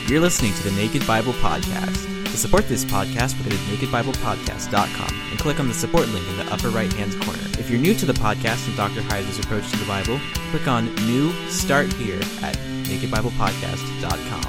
You're listening to the Naked Bible Podcast. To support this podcast, go to nakedbiblepodcast.com and click on the support link in the upper right-hand corner. If you're new to the podcast and Dr. Heiser's approach to the Bible, click on New Start Here at nakedbiblepodcast.com.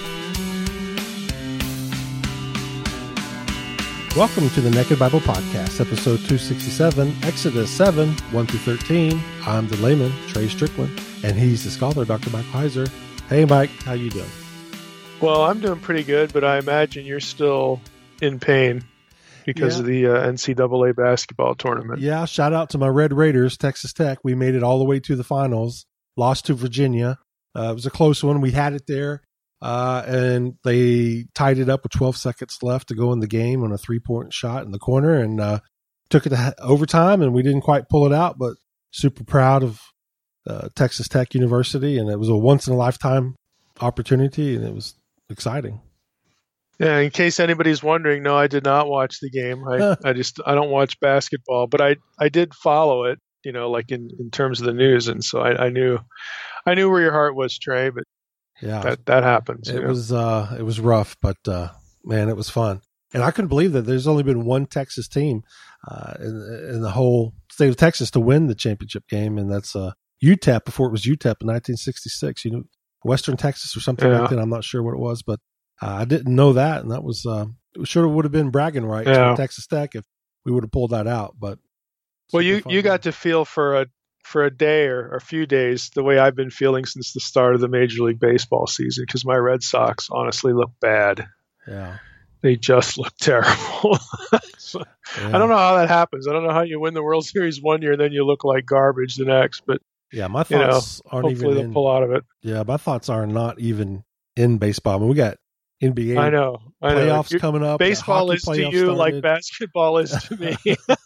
Welcome to the Naked Bible Podcast, episode 267, Exodus 7, 1-13. I'm the layman, Trey Strickland, and he's the scholar, Dr. Mike Heiser. Hey, Mike, how you doing? Well, I'm doing pretty good, but I imagine you're still in pain because of the NCAA basketball tournament. Yeah, shout out to my Red Raiders, Texas Tech. We made it all the way to the finals, lost to Virginia. It was a close one. We had it there, and they tied it up with 12 seconds left to go in the game on a three-point shot in the corner, and took it to overtime, and we didn't quite pull it out, but super proud of Texas Tech University, and it was a once-in-a-lifetime opportunity, and it was exciting. Yeah, in case anybody's wondering, no, I did not watch the game. I don't watch basketball, but I did follow it, like in terms of the news, and so I knew where your heart was, Trey, but yeah, that happens. It was rough, but man, it was fun. And I couldn't believe that there's only been one Texas team in the whole state of Texas to win the championship game, and that's UTEP before it was UTEP in 1966. Western Texas or something like that. I'm not sure what it was, but I didn't know that, and that was sure would have been bragging rights for Texas Tech if we would have pulled that out. But well, you got to feel for a day or a few days the way I've been feeling since the start of the Major League Baseball season, because my Red Sox honestly look bad. Yeah, they just look terrible. So, yeah. I don't know how that happens. I don't know how you win the World Series one year and then you look like garbage the next, but. Yeah, my thoughts aren't even they'll pull out of it. Yeah, my thoughts are not even in baseball. I mean, we got NBA I know. playoffs coming up. Baseball is to you started. Like basketball is to me.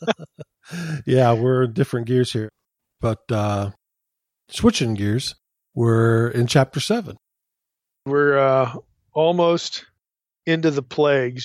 Yeah, we're in different gears here. But switching gears, we're in chapter 7. We're almost into the plagues,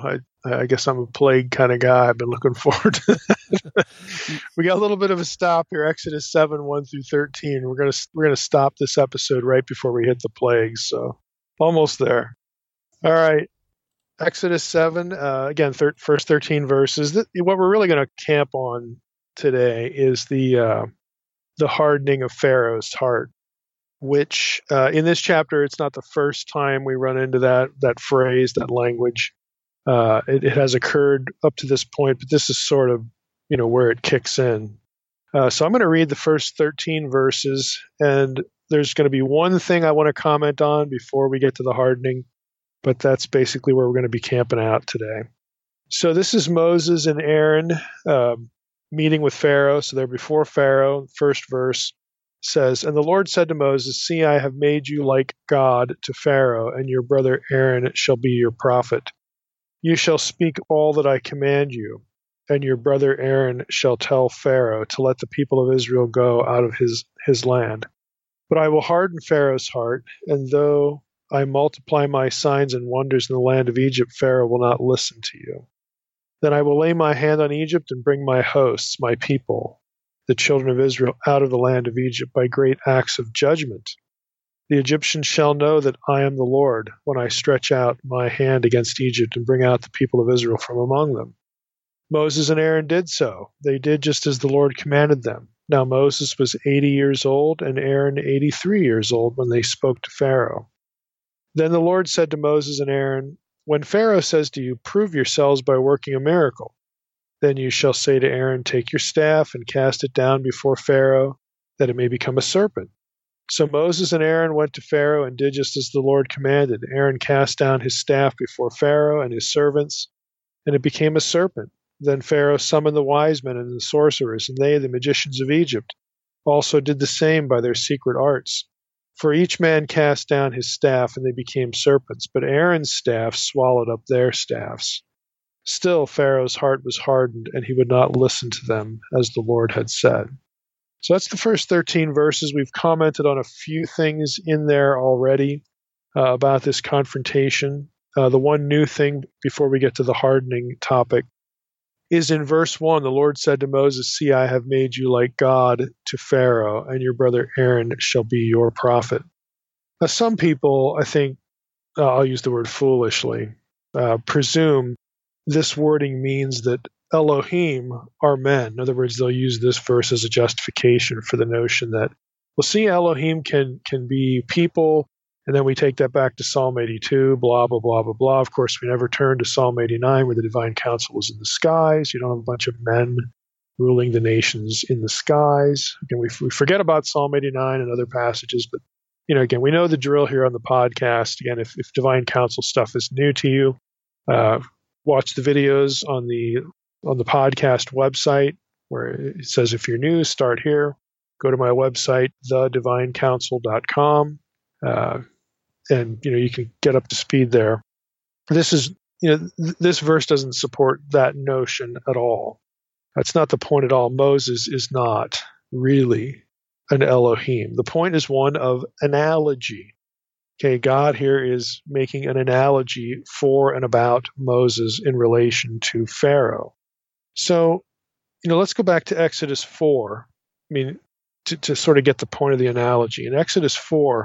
I guess I'm a plague kind of guy. I've been looking forward to that. We got a little bit of a stop here, Exodus 7, 1-13. We're gonna stop this episode right before we hit the plagues, so almost there. All right, Exodus 7, again, first 13 verses. What we're really going to camp on today is the hardening of Pharaoh's heart, which in this chapter, it's not the first time we run into that phrase, that language. It has occurred up to this point, but this is sort of, where it kicks in. So I'm going to read the first 13 verses, and there's going to be one thing I want to comment on before we get to the hardening, but that's basically where we're going to be camping out today. So this is Moses and Aaron meeting with Pharaoh. So they're before Pharaoh. First verse says, "And the Lord said to Moses, See, I have made you like God to Pharaoh, and your brother Aaron shall be your prophet. You shall speak all that I command you, and your brother Aaron shall tell Pharaoh to let the people of Israel go out of his land. But I will harden Pharaoh's heart, and though I multiply my signs and wonders in the land of Egypt, Pharaoh will not listen to you. Then I will lay my hand on Egypt and bring my hosts, my people, the children of Israel, out of the land of Egypt by great acts of judgment. The Egyptians shall know that I am the Lord when I stretch out my hand against Egypt and bring out the people of Israel from among them." Moses and Aaron did so. They did just as the Lord commanded them. Now Moses was 80 years old and Aaron 83 years old when they spoke to Pharaoh. Then the Lord said to Moses and Aaron, "When Pharaoh says to you, 'Prove yourselves by working a miracle,' then you shall say to Aaron, 'Take your staff and cast it down before Pharaoh, that it may become a serpent.'" So Moses and Aaron went to Pharaoh and did just as the Lord commanded. Aaron cast down his staff before Pharaoh and his servants, and it became a serpent. Then Pharaoh summoned the wise men and the sorcerers, and they, the magicians of Egypt, also did the same by their secret arts. For each man cast down his staff, and they became serpents, but Aaron's staff swallowed up their staffs. Still Pharaoh's heart was hardened, and he would not listen to them, as the Lord had said. So that's the first 13 verses. We've commented on a few things in there already about this confrontation. The one new thing before we get to the hardening topic is in verse 1, the Lord said to Moses, "See, I have made you like God to Pharaoh, and your brother Aaron shall be your prophet." Now, some people, I think, I'll use the word foolishly, presume this wording means that Elohim are men. In other words, they'll use this verse as a justification for the notion that, well, see, Elohim can be people, and then we take that back to Psalm 82, blah, blah, blah, blah, blah. Of course, we never turn to Psalm 89 where the divine council is in the skies. You don't have a bunch of men ruling the nations in the skies. Again, we forget about Psalm 89 and other passages, but again, we know the drill here on the podcast. Again, if divine council stuff is new to you, watch the videos on the podcast website where it says if you're new, start here. Go to my website, thedivinecouncil.com, and you can get up to speed there. This verse doesn't support that notion at all. That's not the point at all. Moses is not really an Elohim. The point is one of analogy. Okay, God here is making an analogy for and about Moses in relation to Pharaoh. So, let's go back to Exodus 4. To sort of get the point of the analogy. In Exodus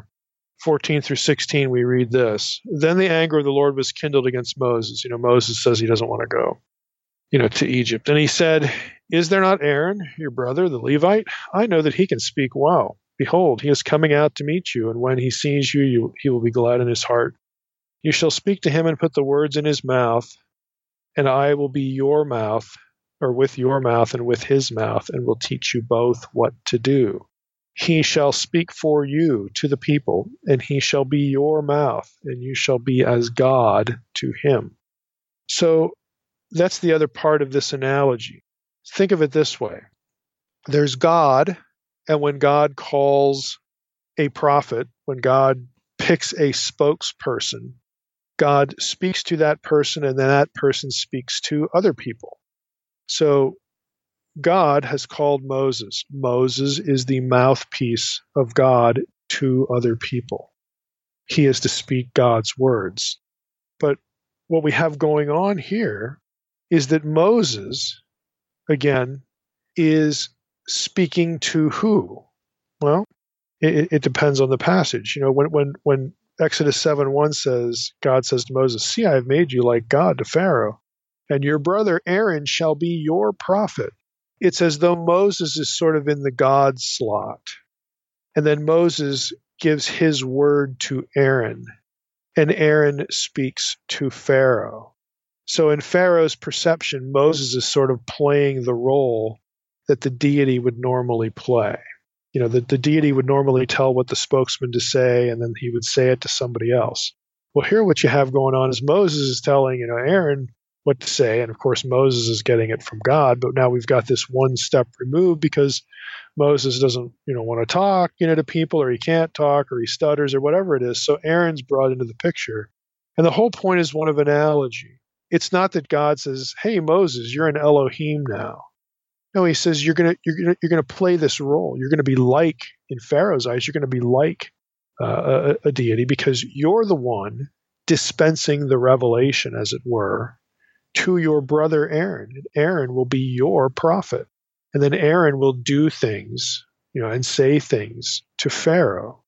4:14 through 16, we read this. Then the anger of the Lord was kindled against Moses. Moses says he doesn't want to go, to Egypt. And he said, is there not Aaron, your brother, the Levite? I know that he can speak well. Behold, he is coming out to meet you, and when he sees you, he will be glad in his heart. You shall speak to him and put the words in his mouth, and I will be your mouth, or with your mouth and with his mouth, and will teach you both what to do. He shall speak for you to the people, and he shall be your mouth, and you shall be as God to him. So that's the other part of this analogy. Think of it this way. There's God, and when God calls a prophet, when God picks a spokesperson, God speaks to that person, and then that person speaks to other people. So God has called Moses. Moses is the mouthpiece of God to other people. He is to speak God's words. But what we have going on here is that Moses, again, is speaking to who? Well, it depends on the passage. When Exodus 7:1 says, God says to Moses, see, I have made you like God to Pharaoh, and your brother Aaron shall be your prophet. It's as though Moses is sort of in the God slot. And then Moses gives his word to Aaron, and Aaron speaks to Pharaoh. So in Pharaoh's perception, Moses is sort of playing the role that the deity would normally play. The deity would normally tell what the spokesman to say, and then he would say it to somebody else. Well, here what you have going on is Moses is telling, Aaron what to say, and of course Moses is getting it from God, but now we've got this one step removed because Moses doesn't, want to talk, to people, or he can't talk, or he stutters, or whatever it is. So Aaron's brought into the picture. And the whole point is one of analogy. It's not that God says, hey, Moses, you're an Elohim now. No, he says you're gonna play this role. You're gonna be like, in Pharaoh's eyes, you're gonna be like a deity because you're the one dispensing the revelation, as it were, to your brother Aaron. And Aaron will be your prophet, and then Aaron will do things, and say things to Pharaoh.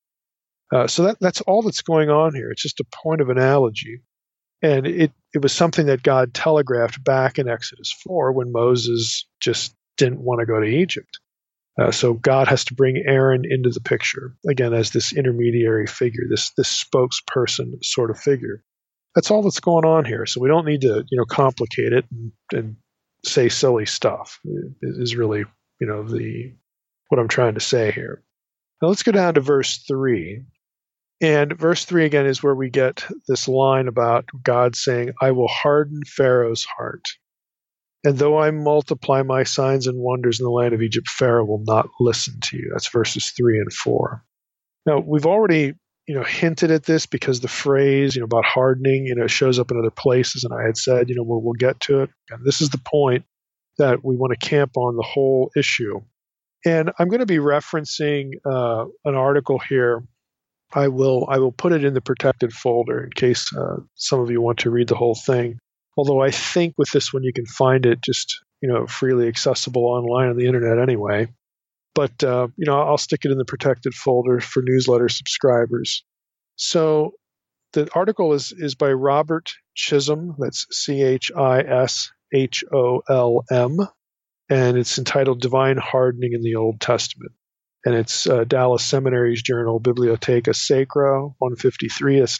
So that's all that's going on here. It's just a point of analogy, and it was something that God telegraphed back in Exodus 4 when Moses just didn't want to go to Egypt. So God has to bring Aaron into the picture, again, as this intermediary figure, this spokesperson sort of figure. That's all that's going on here. So we don't need to, complicate it and say silly stuff. It is really, what I'm trying to say here. Now let's go down to verse 3. And verse 3 again is where we get this line about God saying, I will harden Pharaoh's heart. And though I multiply my signs and wonders in the land of Egypt, Pharaoh will not listen to you. That's verses 3 and 4. Now, we've already, hinted at this because the phrase, about hardening, shows up in other places. And I had said, we'll get to it. And this is the point that we want to camp on the whole issue. And I'm going to be referencing an article here. I will put it in the protected folder in case some of you want to read the whole thing. Although I think with this one you can find it just, freely accessible online on the internet anyway. But, I'll stick it in the protected folder for newsletter subscribers. So The article is by Robert Chisholm. That's Chisholm, and it's entitled "Divine Hardening in the Old Testament." And it's Dallas Seminary's journal, Bibliotheca Sacra, 153. That's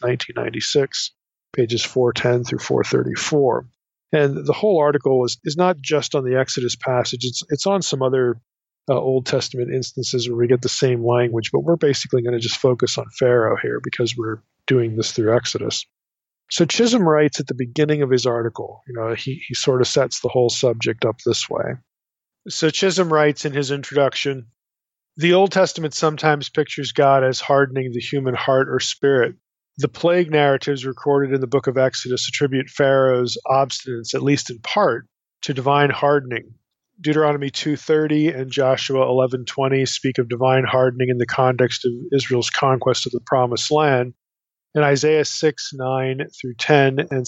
1996, pages 410 through 434. And the whole article is not just on the Exodus passage. It's on some other Old Testament instances where we get the same language, but we're basically going to just focus on Pharaoh here because we're doing this through Exodus. So Chisholm writes at the beginning of his article, he sort of sets the whole subject up this way. So Chisholm writes in his introduction, "The Old Testament sometimes pictures God as hardening the human heart or spirit. The plague narratives recorded in the book of Exodus attribute Pharaoh's obstinance, at least in part, to divine hardening. Deuteronomy 2:30 and Joshua 11:20 speak of divine hardening in the context of Israel's conquest of the Promised Land, and Isaiah 6:9 through 10 and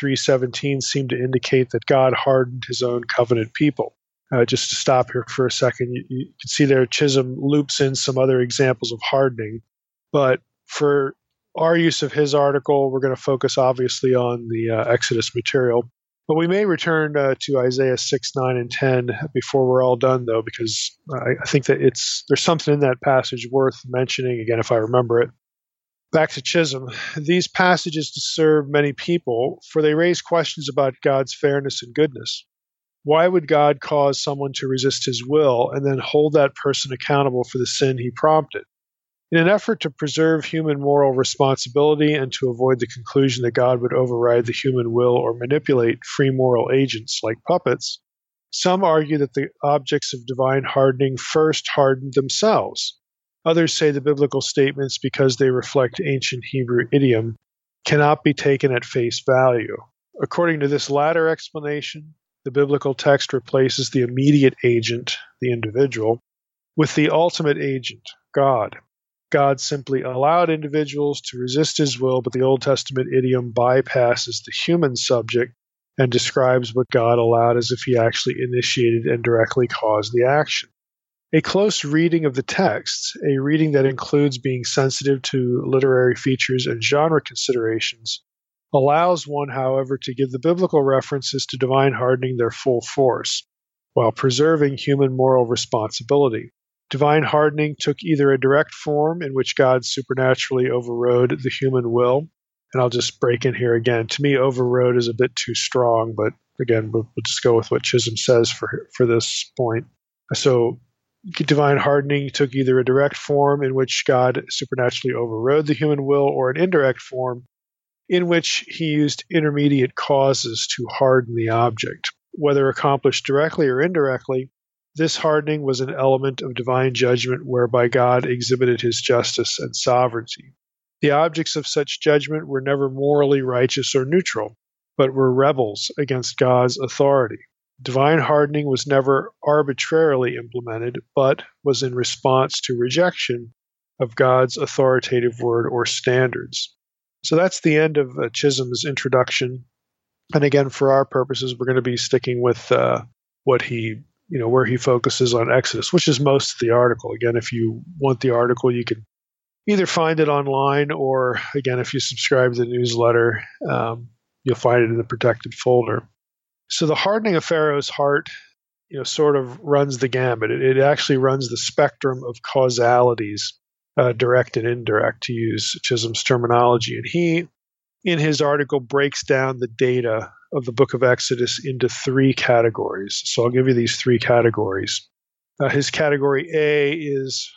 63:17 seem to indicate that God hardened his own covenant people." Just to stop here for a second, you can see there Chisholm loops in some other examples of hardening, but for our use of his article, we're going to focus obviously on the Exodus material. But we may return to Isaiah 6, 9, and 10 before we're all done, though, because I think that there's something in that passage worth mentioning, again, if I remember it. Back to Chisholm. "These passages disturb many people, for they raise questions about God's fairness and goodness. Why would God cause someone to resist his will and then hold that person accountable for the sin he prompted? In an effort to preserve human moral responsibility and to avoid the conclusion that God would override the human will or manipulate free moral agents like puppets, some argue that the objects of divine hardening first hardened themselves. Others say the biblical statements, because they reflect ancient Hebrew idiom, cannot be taken at face value. According to this latter explanation, the biblical text replaces the immediate agent, the individual, with the ultimate agent, God. God simply allowed individuals to resist his will, but the Old Testament idiom bypasses the human subject and describes what God allowed as if he actually initiated and directly caused the action. A close reading of the text, a reading that includes being sensitive to literary features and genre considerations, allows one, however, to give the biblical references to divine hardening their full force, while preserving human moral responsibility. Divine hardening took either a direct form in which God supernaturally overrode the human will, and I'll just break in here again. To me, overrode is a bit too strong, but again, we'll just go with what Chisholm says for this point. So divine hardening took either a direct form in which God supernaturally overrode the human will, or an indirect form in which he used intermediate causes to harden the object. Whether accomplished directly or indirectly, this hardening was an element of divine judgment whereby God exhibited his justice and sovereignty. The objects of such judgment were never morally righteous or neutral, but were rebels against God's authority. Divine hardening was never arbitrarily implemented, but was in response to rejection of God's authoritative word or standards. So that's the end of Chisholm's introduction. And again, for our purposes, we're going to be sticking with what he, where he focuses on Exodus, which is most of the article. Again, if you want the article, you can either find it online, or again, if you subscribe to the newsletter, you'll find it in the protected folder. So the hardening of Pharaoh's heart, sort of runs the gamut. It actually runs the spectrum of causalities, direct and indirect, to use Chisholm's terminology. And he, in his article, breaks down the data of the book of Exodus into three categories. So I'll give you these three categories. His category A is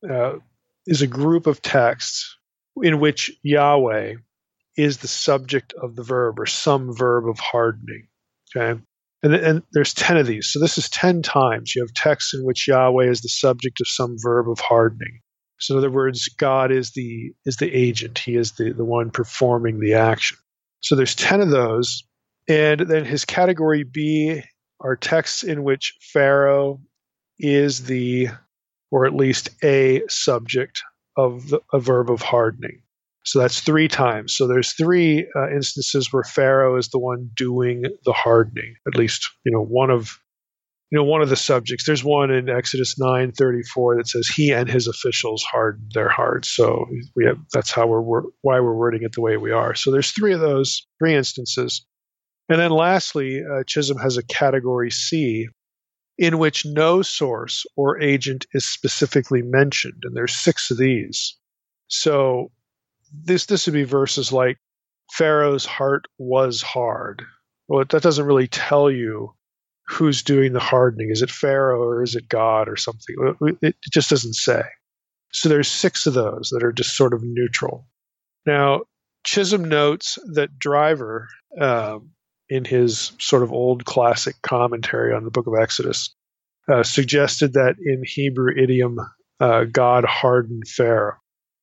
a group of texts in which Yahweh is the subject of the verb, or some verb of hardening. Okay, and there's 10 of these. So this is 10 times you have texts in which Yahweh is the subject of some verb of hardening. So in other words, God is the agent. He is the one performing the action. So there's 10 of those. And then his category B are texts in which Pharaoh is or at least a subject of a verb of hardening. So that's 3 times. So there's 3 instances where Pharaoh is the one doing the hardening. At least, one of one of the subjects. There's one in Exodus 9:34 that says he and his officials hardened their hearts. So that's why we're wording it the way we are. So there's three instances. And then lastly, Chisholm has a category C in which no source or agent is specifically mentioned. And there's 6 of these. So this would be verses like, Pharaoh's heart was hard. Well, that doesn't really tell you who's doing the hardening. Is it Pharaoh or is it God or something? It just doesn't say. So there's 6 of those that are just sort of neutral. Now, Chisholm notes that Driver, in his sort of old classic commentary on the book of Exodus, suggested that in Hebrew idiom, God hardened Pharaoh.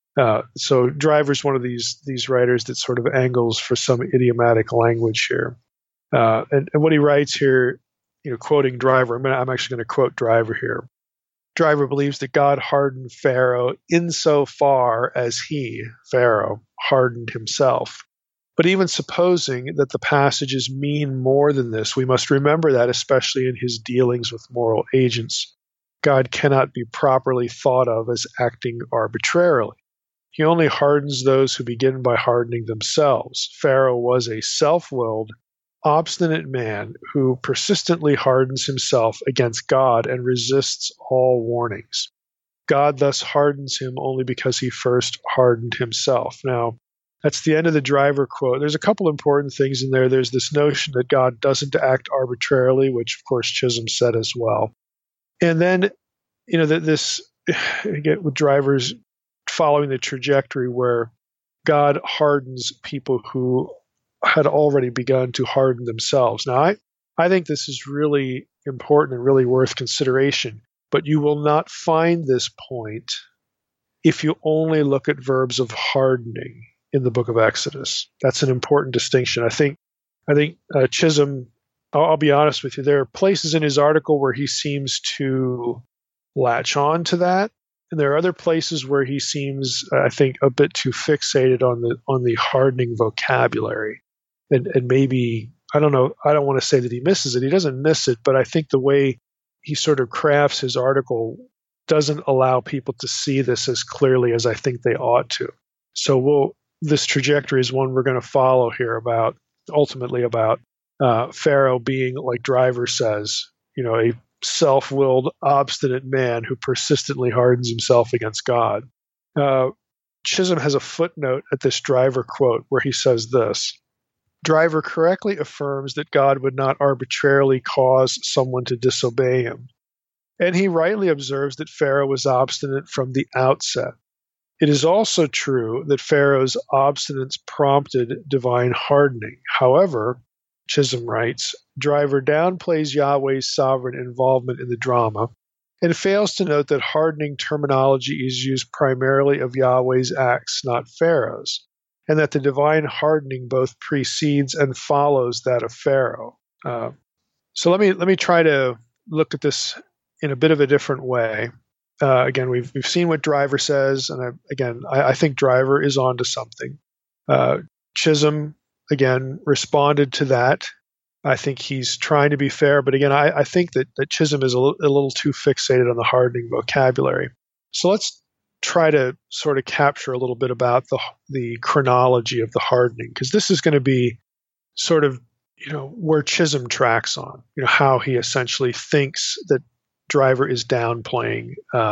So Driver's one of these writers that sort of angles for some idiomatic language here. And what he writes here, quoting Driver, I'm actually going to quote Driver here. Driver believes that God hardened Pharaoh insofar as he, Pharaoh, hardened himself. But even supposing that the passages mean more than this, we must remember that, especially in his dealings with moral agents, God cannot be properly thought of as acting arbitrarily. He only hardens those who begin by hardening themselves. Pharaoh was a self-willed, obstinate man who persistently hardens himself against God and resists all warnings. God thus hardens him only because he first hardened himself. Now, that's the end of the Driver quote. There's a couple important things in there. There's this notion that God doesn't act arbitrarily, which of course Chisholm said as well. And then, this, again, with Driver's following the trajectory where God hardens people who had already begun to harden themselves. Now, I think this is really important and really worth consideration, but you will not find this point if you only look at verbs of hardening in the book of Exodus. That's an important distinction. I think Chisholm, I'll be honest with you, there are places in his article where he seems to latch on to that, and there are other places where he seems, I think, a bit too fixated on the hardening vocabulary. And maybe, I don't know, I don't want to say that he misses it. He doesn't miss it, but I think the way he sort of crafts his article doesn't allow people to see this as clearly as I think they ought to. So this trajectory is one we're going to follow here ultimately about Pharaoh being, like Driver says, a self-willed, obstinate man who persistently hardens himself against God. Chisholm has a footnote at this Driver quote where he says this: Driver correctly affirms that God would not arbitrarily cause someone to disobey him, and he rightly observes that Pharaoh was obstinate from the outset. It is also true that Pharaoh's obstinance prompted divine hardening. However, Chisholm writes, Driver downplays Yahweh's sovereign involvement in the drama and fails to note that hardening terminology is used primarily of Yahweh's acts, not Pharaoh's, and that the divine hardening both precedes and follows that of Pharaoh. So let me try to look at this in a bit of a different way. Again, we've seen what Driver says, and I think Driver is onto something. Chisholm, again, responded to that. I think he's trying to be fair, but again, I think that Chisholm is a little too fixated on the hardening vocabulary. So let's try to sort of capture a little bit about the chronology of the hardening, because this is going to be sort of, where Chisholm tracks on, how he essentially thinks that Driver is downplaying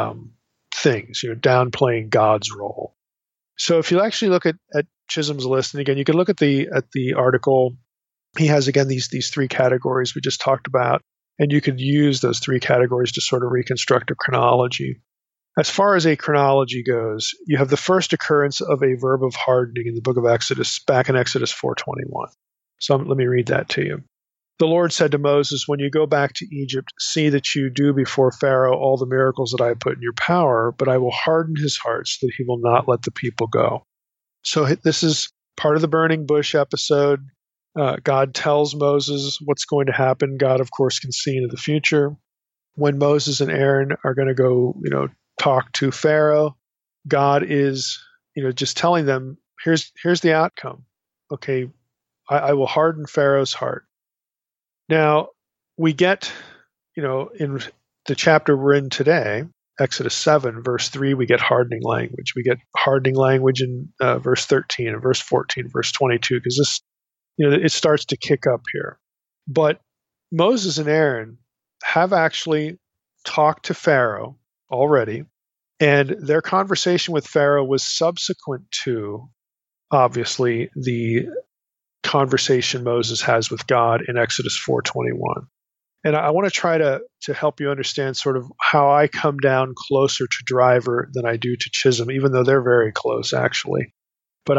things, downplaying God's role. So if you actually look at Chisholm's list, and again, you can look at the article. He has, again, these 3 categories we just talked about, and you could use those 3 categories to sort of reconstruct a chronology. As far as a chronology goes, you have the first occurrence of a verb of hardening in the book of Exodus, back in Exodus 4:21. So let me read that to you. The Lord said to Moses, when you go back to Egypt, see that you do before Pharaoh all the miracles that I have put in your power, but I will harden his heart so that he will not let the people go. So this is part of the burning bush episode. God tells Moses what's going to happen. God, of course, can see into the future. When Moses and Aaron are going to go, talk to Pharaoh, God is, just telling them, here's the outcome. Okay, I will harden Pharaoh's heart. Now, we get, in the chapter we're in today, Exodus 7, verse 3, we get hardening language. We get hardening language in verse 13 and verse 14, verse 22, because this, it starts to kick up here. But Moses and Aaron have actually talked to Pharaoh already, and their conversation with Pharaoh was subsequent to, obviously, the conversation Moses has with God in Exodus 4:21. And I want to try to help you understand sort of how I come down closer to Driver than I do to Chisholm, even though they're very close, actually. But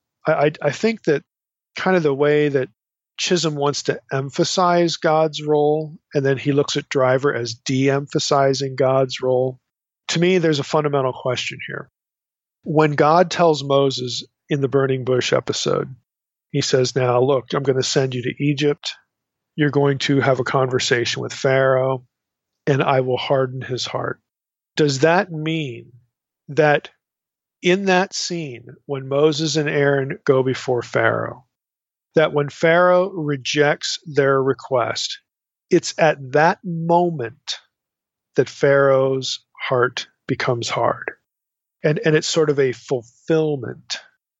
I think that kind of the way that Chisholm wants to emphasize God's role, and then he looks at Driver as de-emphasizing God's role. To me, there's a fundamental question here. When God tells Moses in the burning bush episode, he says, now, look, I'm going to send you to Egypt. You're going to have a conversation with Pharaoh, and I will harden his heart. Does that mean that in that scene, when Moses and Aaron go before Pharaoh, that when Pharaoh rejects their request, it's at that moment that Pharaoh's heart becomes hard? And it's sort of a fulfillment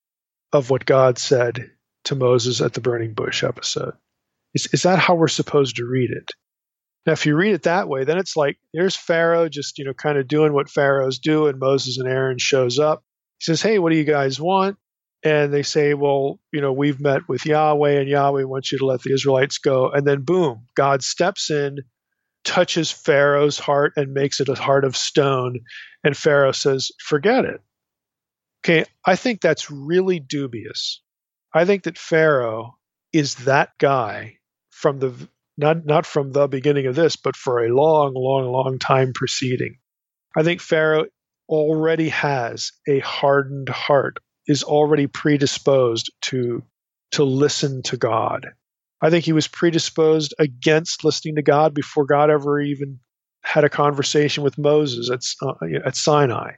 of what God said to Moses at the burning bush episode. Is that how we're supposed to read it? Now, if you read it that way, then it's like there's Pharaoh just, kind of doing what Pharaohs do, and Moses and Aaron shows up. He says, hey, what do you guys want? And they say, well, we've met with Yahweh, and Yahweh wants you to let the Israelites go. And then boom, God steps in, touches Pharaoh's heart and makes it a heart of stone. And Pharaoh says, forget it. Okay, I think that's really dubious. I think that Pharaoh is that guy from the not from the beginning of this, but for a long, long, long time preceding. I think Pharaoh already has a hardened heart, is already predisposed to listen to God. I think he was predisposed against listening to God before God ever even had a conversation with Moses at Sinai.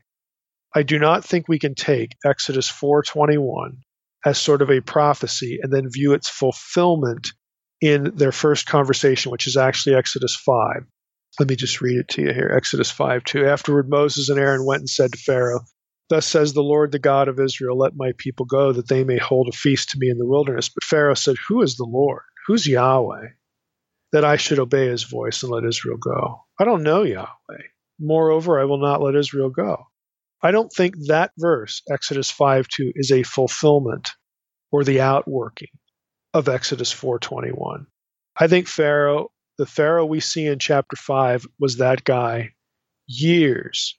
I do not think we can take Exodus 4:21 as sort of a prophecy and then view its fulfillment in their first conversation, which is actually Exodus 5. Let me just read it to you here. Exodus 5:2. Afterward, Moses and Aaron went and said to Pharaoh, thus says the Lord, the God of Israel, let my people go, that they may hold a feast to me in the wilderness. But Pharaoh said, who is the Lord? Who's Yahweh, that I should obey his voice and let Israel go? I don't know Yahweh. Moreover, I will not let Israel go. I don't think that verse, Exodus 5:2, is a fulfillment or the outworking of Exodus 4:21. I think the Pharaoh we see in chapter 5 was that guy years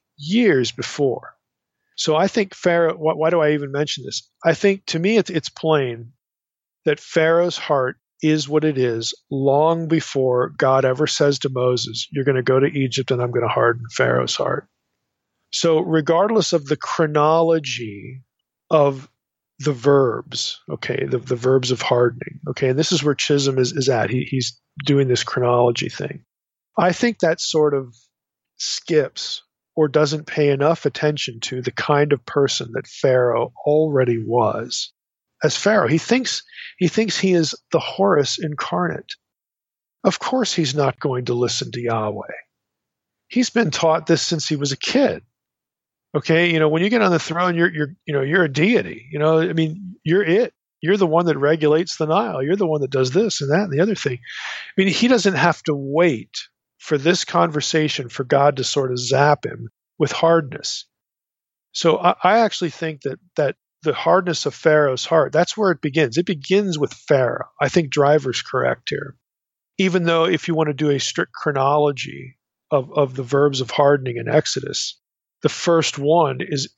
before. So I think Pharaoh, why do I even mention this? I think, to me, it's plain that Pharaoh's heart is what it is long before God ever says to Moses, you're going to go to Egypt and I'm going to harden Pharaoh's heart. So regardless of the chronology of the verbs, okay, the verbs of hardening, okay, and this is where Chisholm is at. He's doing this chronology thing. I think that sort of skips or doesn't pay enough attention to the kind of person that Pharaoh already was. As Pharaoh, he thinks he is the Horus incarnate. Of course he's not going to listen to Yahweh. He's been taught this since he was a kid. Okay, when you get on the throne, you're a deity. You're it. You're the one that regulates the Nile. You're the one that does this and that and the other thing. He doesn't have to wait for this conversation for God to sort of zap him with hardness. So I actually think that the hardness of Pharaoh's heart, that's where it begins. It begins with Pharaoh. I think Driver's correct here. Even though if you want to do a strict chronology of the verbs of hardening in Exodus, the first one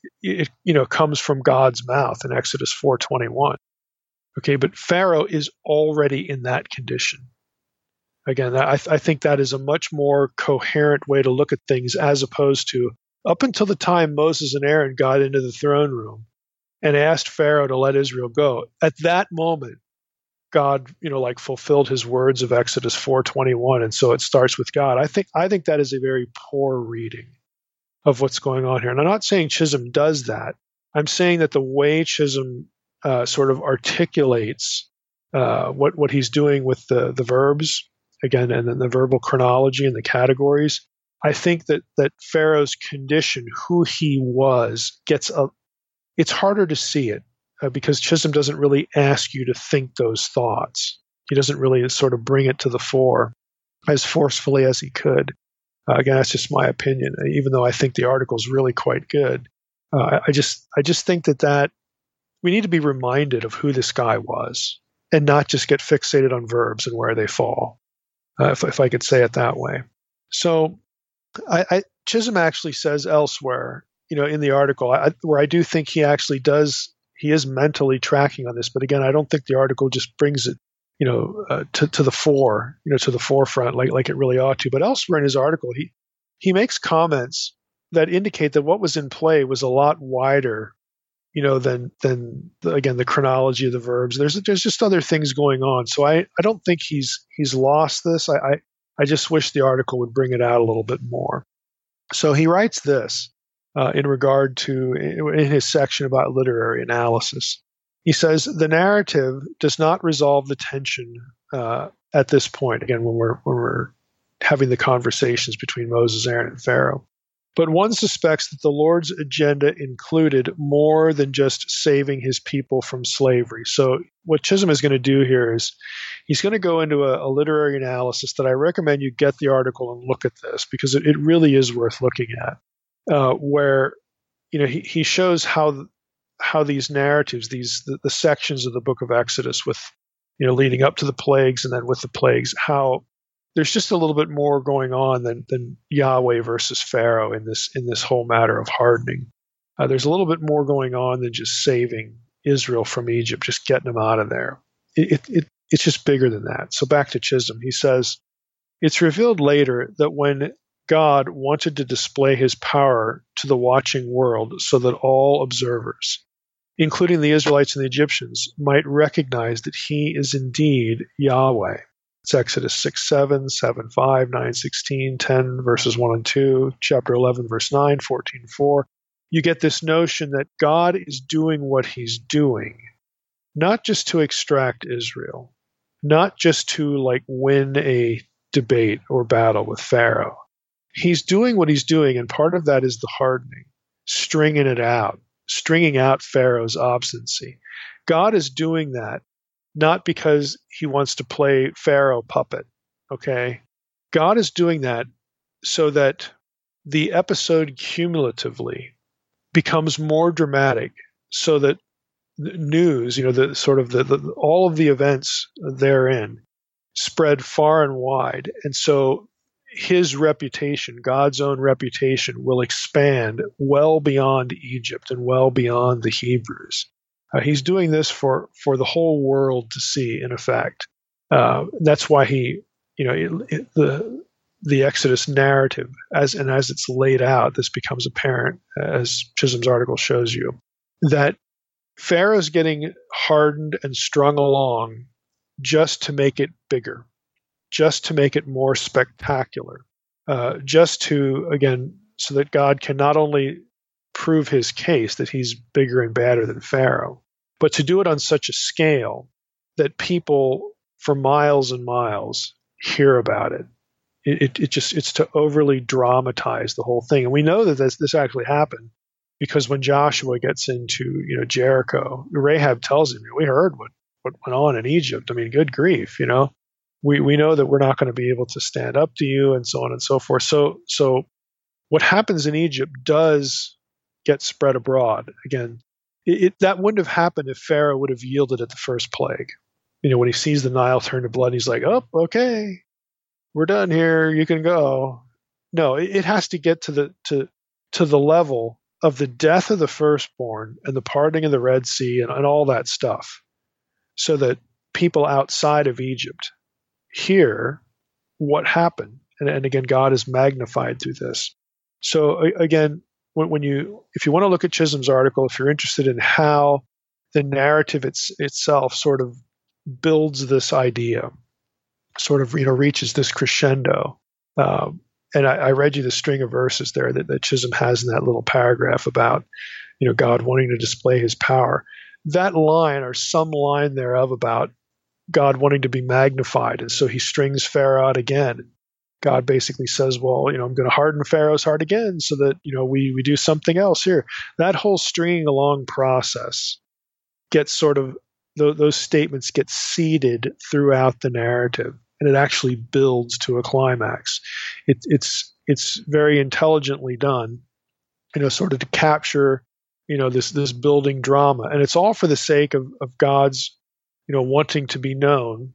comes from God's mouth in Exodus 4:21. Okay, but Pharaoh is already in that condition. Again, I think that is a much more coherent way to look at things, as opposed to up until the time Moses and Aaron got into the throne room and asked Pharaoh to let Israel go. At that moment, God, fulfilled his words of Exodus 4:21, and so it starts with God. I think that is a very poor reading of what's going on here. And I'm not saying Chisholm does that. I'm saying that the way Chisholm sort of articulates what he's doing with the verbs again, and then the verbal chronology and the categories, I think that Pharaoh's condition, who he was, it's harder to see it because Chisholm doesn't really ask you to think those thoughts. He doesn't really sort of bring it to the fore as forcefully as he could. Again, that's just my opinion, even though I think the article is really quite good. I just think that we need to be reminded of who this guy was and not just get fixated on verbs and where they fall, if I could say it that way. So Chisholm actually says elsewhere, in the article, where I do think he is mentally tracking on this. But again, I don't think the article just brings it, to the fore, to the forefront like it really ought to. But elsewhere in his article, he makes comments that indicate that what was in play was a lot wider, than again the chronology of the verbs. There's just other things going on. So I don't think he's lost this. I just wish the article would bring it out a little bit more. So he writes this in regard to, in his section about literary analysis. He says, the narrative does not resolve the tension at this point, again, when we're having the conversations between Moses, Aaron, and Pharaoh. But one suspects that the Lord's agenda included more than just saving his people from slavery. So what Chisholm is going to do here is he's going to go into a literary analysis that I recommend you get the article and look at this, because it really is worth looking at, where he shows how these narratives, the sections of the book of Exodus with leading up to the plagues and then with the plagues, how there's just a little bit more going on than Yahweh versus Pharaoh in this whole matter of hardening. There's a little bit more going on than just saving Israel from Egypt, just getting them out of there. It's just bigger than that. So back to Chisholm, he says, it's revealed later that when God wanted to display his power to the watching world so that all observers, including the Israelites and the Egyptians, might recognize that he is indeed Yahweh. It's Exodus 6:7, 7:5, 9:16, 10 verses 1 and 2, chapter 11 verse 9, 14:4. You get this notion that God is doing what he's doing, not just to extract Israel, not just to win a debate or battle with Pharaoh. He's doing what he's doing, and part of that is the hardening, stringing out Pharaoh's obstinacy. God is doing that not because he wants to play Pharaoh puppet, okay? God is doing that so that the episode cumulatively becomes more dramatic, so that news, all of the events therein spread far and wide. And so his reputation, God's own reputation, will expand well beyond Egypt and well beyond the Hebrews. He's doing this for the whole world to see, in effect. That's why the Exodus narrative, as it's laid out, this becomes apparent, as Chisholm's article shows you, that Pharaoh's getting hardened and strung along just to make it bigger, just to make it more spectacular, just to, again, so that God can not only prove his case that he's bigger and badder than Pharaoh, but to do it on such a scale that people for miles and miles hear about it. It's to overly dramatize the whole thing. And we know that this actually happened because when Joshua gets into Jericho, Rahab tells him, we heard what went on in Egypt. I mean, good grief, we know that we're not going to be able to stand up to you, and so on and so forth. So what happens in Egypt does get spread abroad. Again, that wouldn't have happened if Pharaoh would have yielded at the first plague. When he sees the Nile turn to blood, he's like, oh, okay, we're done here. You can go. No, it has to get to the level of the death of the firstborn and the parting of the Red Sea and all that stuff, so that people outside of Egypt hear what happened. And again, God is magnified through this. So again, if you want to look at Chisholm's article, if you're interested in how the narrative itself sort of builds this idea, sort of reaches this crescendo, and I read you the string of verses there that Chisholm has in that little paragraph about God wanting to display his power. That line, or some line thereof, about God wanting to be magnified. And so he strings Pharaoh out again. God basically says, well, I'm going to harden Pharaoh's heart again so that, we do something else here. That whole stringing along process gets sort of, those statements get seeded throughout the narrative, and it actually builds to a climax. It's very intelligently done, sort of to capture, this building drama. And it's all for the sake of God's, wanting to be known,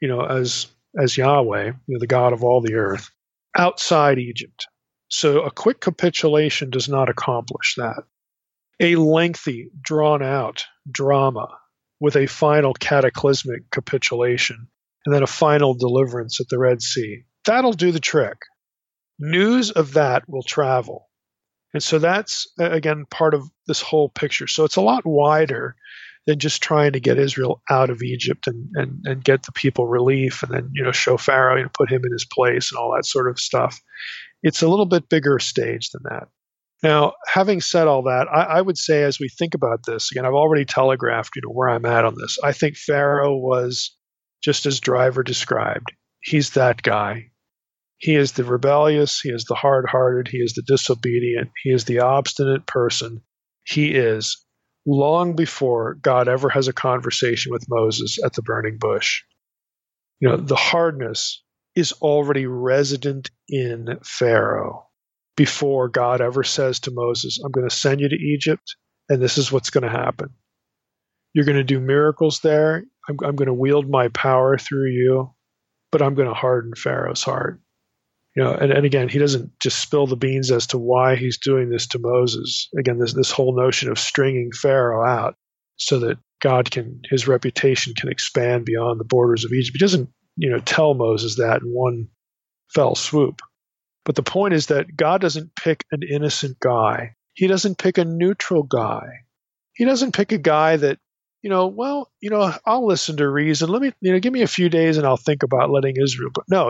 as Yahweh, the God of all the earth, outside Egypt. So a quick capitulation does not accomplish that. A lengthy, drawn-out drama with a final cataclysmic capitulation and then a final deliverance at the Red Sea, that'll do the trick. News of that will travel. And so that's, again, part of this whole picture. So it's a lot wider than just trying to get Israel out of Egypt and get the people relief and then, show Pharaoh, put him in his place and all that sort of stuff. It's a little bit bigger stage than that. Now, having said all that, I would say as we think about this, again, I've already telegraphed, where I'm at on this. I think Pharaoh was just as Driver described. He's that guy. He is the rebellious. He is the hard-hearted. He is the disobedient. He is the obstinate person. He is long before God ever has a conversation with Moses at the burning bush. The hardness is already resident in Pharaoh before God ever says to Moses, I'm going to send you to Egypt, and this is what's going to happen. You're going to do miracles there. I'm going to wield my power through you, but I'm going to harden Pharaoh's heart. And again, he doesn't just spill the beans as to why he's doing this to Moses. Again, this whole notion of stringing Pharaoh out so that his reputation can expand beyond the borders of Egypt. He doesn't, tell Moses that in one fell swoop. But the point is that God doesn't pick an innocent guy. He doesn't pick a neutral guy. He doesn't pick a guy that, I'll listen to reason. Let me, give me a few days and I'll think about letting Israel go. No,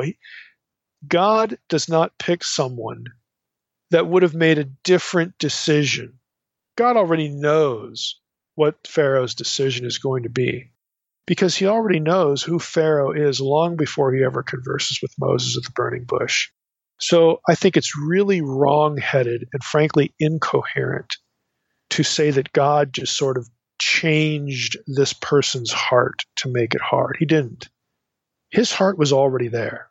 God does not pick someone that would have made a different decision. God already knows what Pharaoh's decision is going to be because he already knows who Pharaoh is long before he ever converses with Moses at the burning bush. So I think it's really wrong-headed and frankly incoherent to say that God just sort of changed this person's heart to make it hard. He didn't. His heart was already there.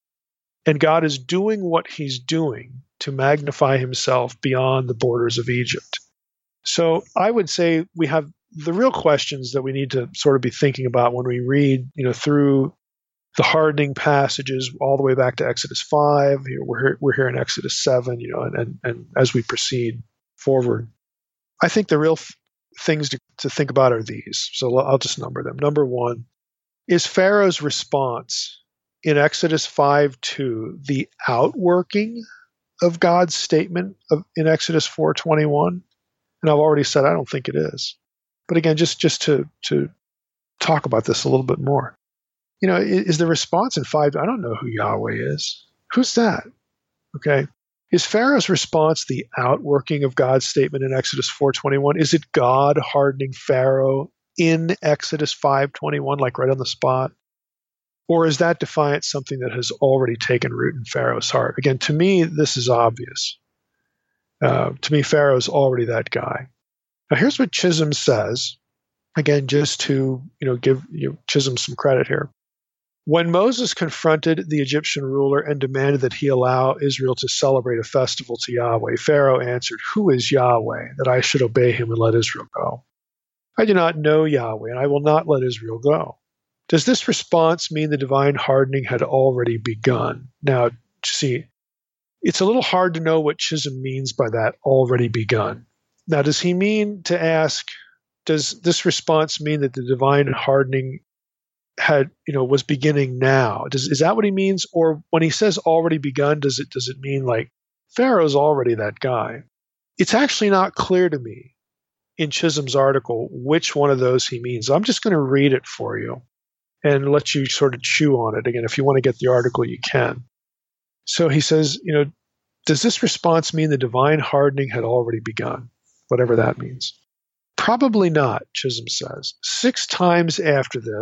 And God is doing what he's doing to magnify himself beyond the borders of Egypt. So I would say we have the real questions that we need to sort of be thinking about when we read, through the hardening passages all the way back to Exodus 5. We're here in Exodus 7, and as we proceed forward. I think the real things to think about are these. So I'll just number them. Number one, is Pharaoh's response in Exodus 5:2 the outworking of God's statement in Exodus 4:21? And I've already said I don't think it is. But again, just to talk about this a little bit more. Is the response in 5, I don't know who Yahweh is. Who's that? Okay. Is Pharaoh's response the outworking of God's statement in Exodus 4:21? Is it God hardening Pharaoh in Exodus 5:21, like right on the spot? Or is that defiance something that has already taken root in Pharaoh's heart? Again, to me, this is obvious. To me, Pharaoh's already that guy. Now, here's what Chisholm says. Again, just to give Chisholm some credit here. When Moses confronted the Egyptian ruler and demanded that he allow Israel to celebrate a festival to Yahweh, Pharaoh answered, "Who is Yahweh, that I should obey him and let Israel go? I do not know Yahweh, and I will not let Israel go." Does this response mean the divine hardening had already begun? Now, see, it's a little hard to know what Chisholm means by that, already begun. Now, does he mean to ask, does this response mean that the divine hardening was beginning now? Is that what he means? Or when he says already begun, does it mean like Pharaoh's already that guy? It's actually not clear to me in Chisholm's article which one of those he means. I'm just going to read it for you and let you sort of chew on it. Again, if you want to get the article, you can. So he says, does this response mean the divine hardening had already begun? Whatever that means. Probably not, Chisholm says. 6 times after this,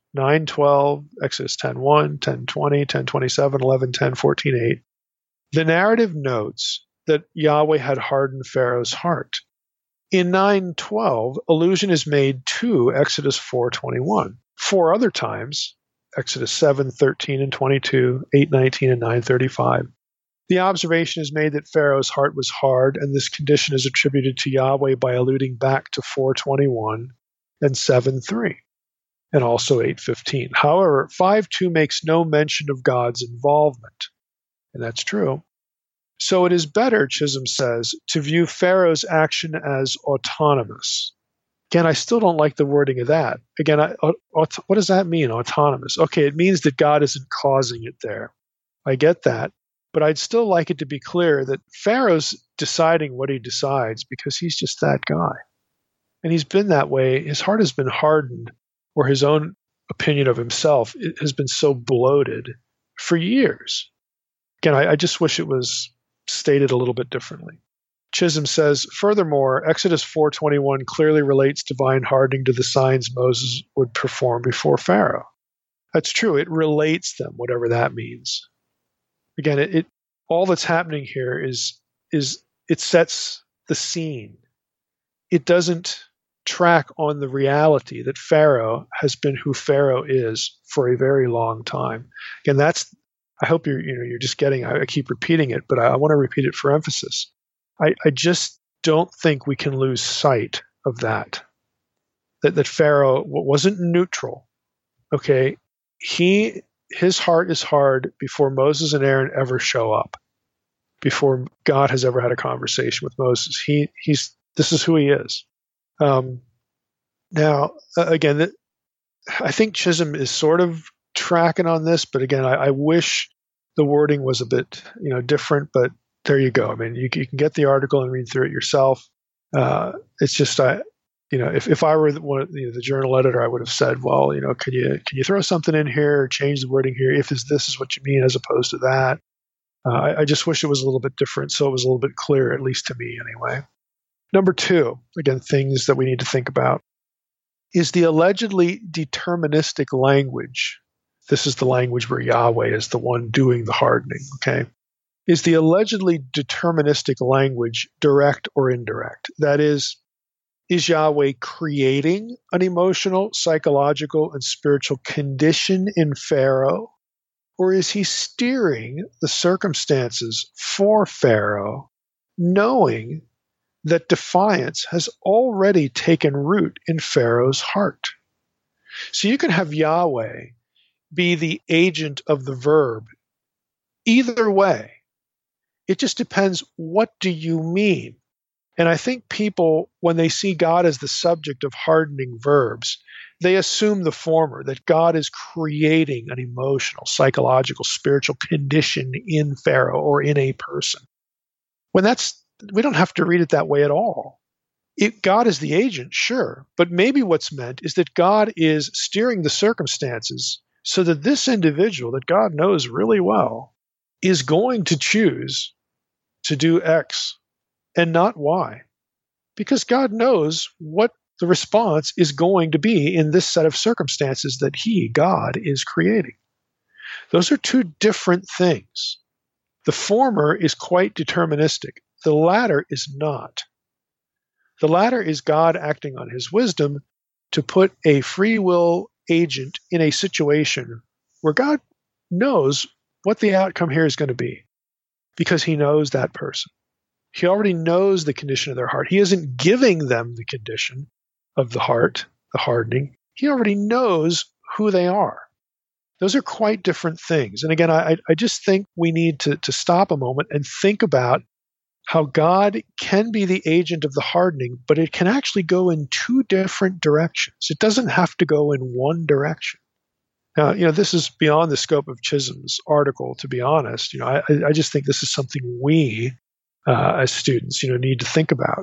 9:12, Exodus 10:1, 10:20, 10:27, 11:10, 14:8, the narrative notes that Yahweh had hardened Pharaoh's heart. In 9:12, allusion is made to Exodus 4:21. 4 other times, Exodus 7:13 and 22, 8:19 and 9:35, the observation is made that Pharaoh's heart was hard, and this condition is attributed to Yahweh by alluding back to 4:21 and 7:3, and also 8:15. However, 5:2 makes no mention of God's involvement, and that's true. So it is better, Chisholm says, to view Pharaoh's action as autonomous. Again, I still don't like the wording of that. Again, what does that mean, autonomous? Okay, it means that God isn't causing it there. I get that. But I'd still like it to be clear that Pharaoh's deciding what he decides because he's just that guy. And he's been that way. His heart has been hardened, or his own opinion of himself has been so bloated for years. Again, I just wish it was stated a little bit differently. Chisholm says, furthermore, Exodus 4:21 clearly relates divine hardening to the signs Moses would perform before Pharaoh. That's true. It relates them, whatever that means. Again, all that's happening here is it sets the scene. It doesn't track on the reality that Pharaoh has been who Pharaoh is for a very long time. Again, I hope you're just getting. I keep repeating it, but I want to repeat it for emphasis. I just don't think we can lose sight of that Pharaoh wasn't neutral. Okay, his heart is hard before Moses and Aaron ever show up, before God has ever had a conversation with Moses. This is who he is. Now, again, I think Chisholm is sort of tracking on this, but again, I wish the wording was a bit, different. But there you go. I mean, you can get the article and read through it yourself. It's just if I were the journal editor, I would have said, well, can you throw something in here, or change the wording here if this is what you mean, as opposed to that. I just wish it was a little bit different, so it was a little bit clearer, at least to me anyway. Number 2, again, things that we need to think about, is the allegedly deterministic language. This is the language where Yahweh is the one doing the hardening, okay? Is the allegedly deterministic language direct or indirect? That is Yahweh creating an emotional, psychological, and spiritual condition in Pharaoh? Or is he steering the circumstances for Pharaoh, knowing that defiance has already taken root in Pharaoh's heart? So you can have Yahweh be the agent of the verb. Either way, it just depends, what do you mean? And I think people, when they see God as the subject of hardening verbs, they assume the former, that God is creating an emotional, psychological, spiritual condition in Pharaoh or in a person. We don't have to read it that way at all. God is the agent, sure, but maybe what's meant is that God is steering the circumstances so that this individual that God knows really well is going to choose to do X and not Y, because God knows what the response is going to be in this set of circumstances that God, is creating. Those are two different things. The former is quite deterministic. The latter is not. The latter is God acting on his wisdom to put a free will agent in a situation where God knows what the outcome here is going to be, because he knows that person. He already knows the condition of their heart. He isn't giving them the condition of the heart, the hardening. He already knows who they are. Those are quite different things. And again, I just think we need to stop a moment and think about how God can be the agent of the hardening, but it can actually go in two different directions. It doesn't have to go in one direction. Now, this is beyond the scope of Chisholm's article, to be honest. I just think this is something we, as students, need to think about.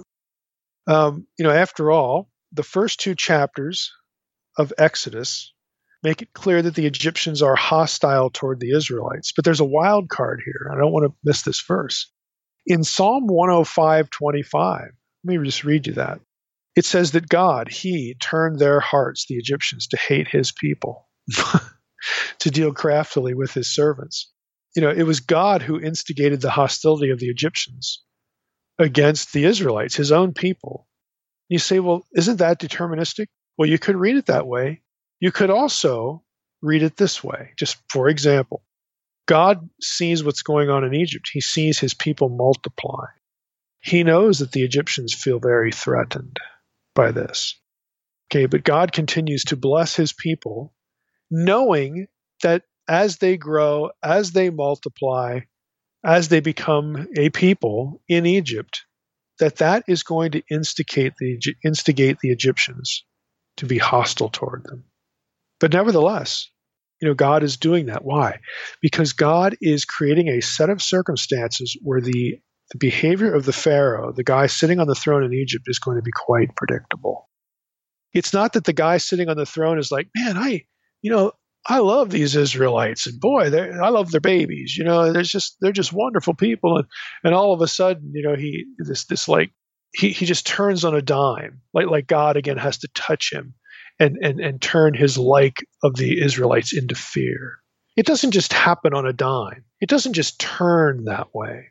After all, the first 2 chapters of Exodus make it clear that the Egyptians are hostile toward the Israelites. But there's a wild card here. I don't want to miss this verse. In Psalm 105:25, let me just read you that. It says that God, he turned their hearts, the Egyptians, to hate his people. to deal craftily with his servants. It was God who instigated the hostility of the Egyptians against the Israelites, his own people. You say, well, isn't that deterministic? Well, you could read it that way. You could also read it this way. Just for example, God sees what's going on in Egypt. He sees his people multiply. He knows that the Egyptians feel very threatened by this. Okay, but God continues to bless his people, knowing that as they grow, as they multiply, as they become a people in Egypt, that is going to instigate the Egyptians to be hostile toward them. But nevertheless, God is doing that. Why? Because God is creating a set of circumstances where the behavior of the Pharaoh, the guy sitting on the throne in Egypt, is going to be quite predictable. It's not that the guy sitting on the throne is like, man, I love these Israelites, and boy, I love their babies. They're just wonderful people, and all of a sudden, he just turns on a dime, like God again has to touch him and turn his like of the Israelites into fear. It doesn't just happen on a dime. It doesn't just turn that way.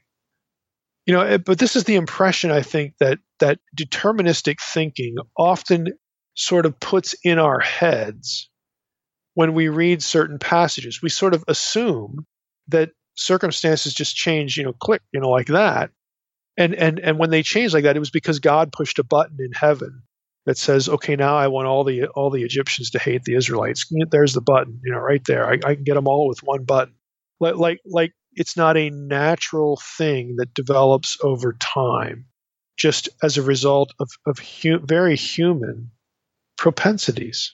But this is the impression, I think, that deterministic thinking often sort of puts in our heads when we read certain passages. We sort of assume that circumstances just change, click, like that. And when they change like that, it was because God pushed a button in heaven that says, okay, now I want all the Egyptians to hate the Israelites. There's the button, right there. I can get them all with one button. Like it's not a natural thing that develops over time, just as a result of very human propensities.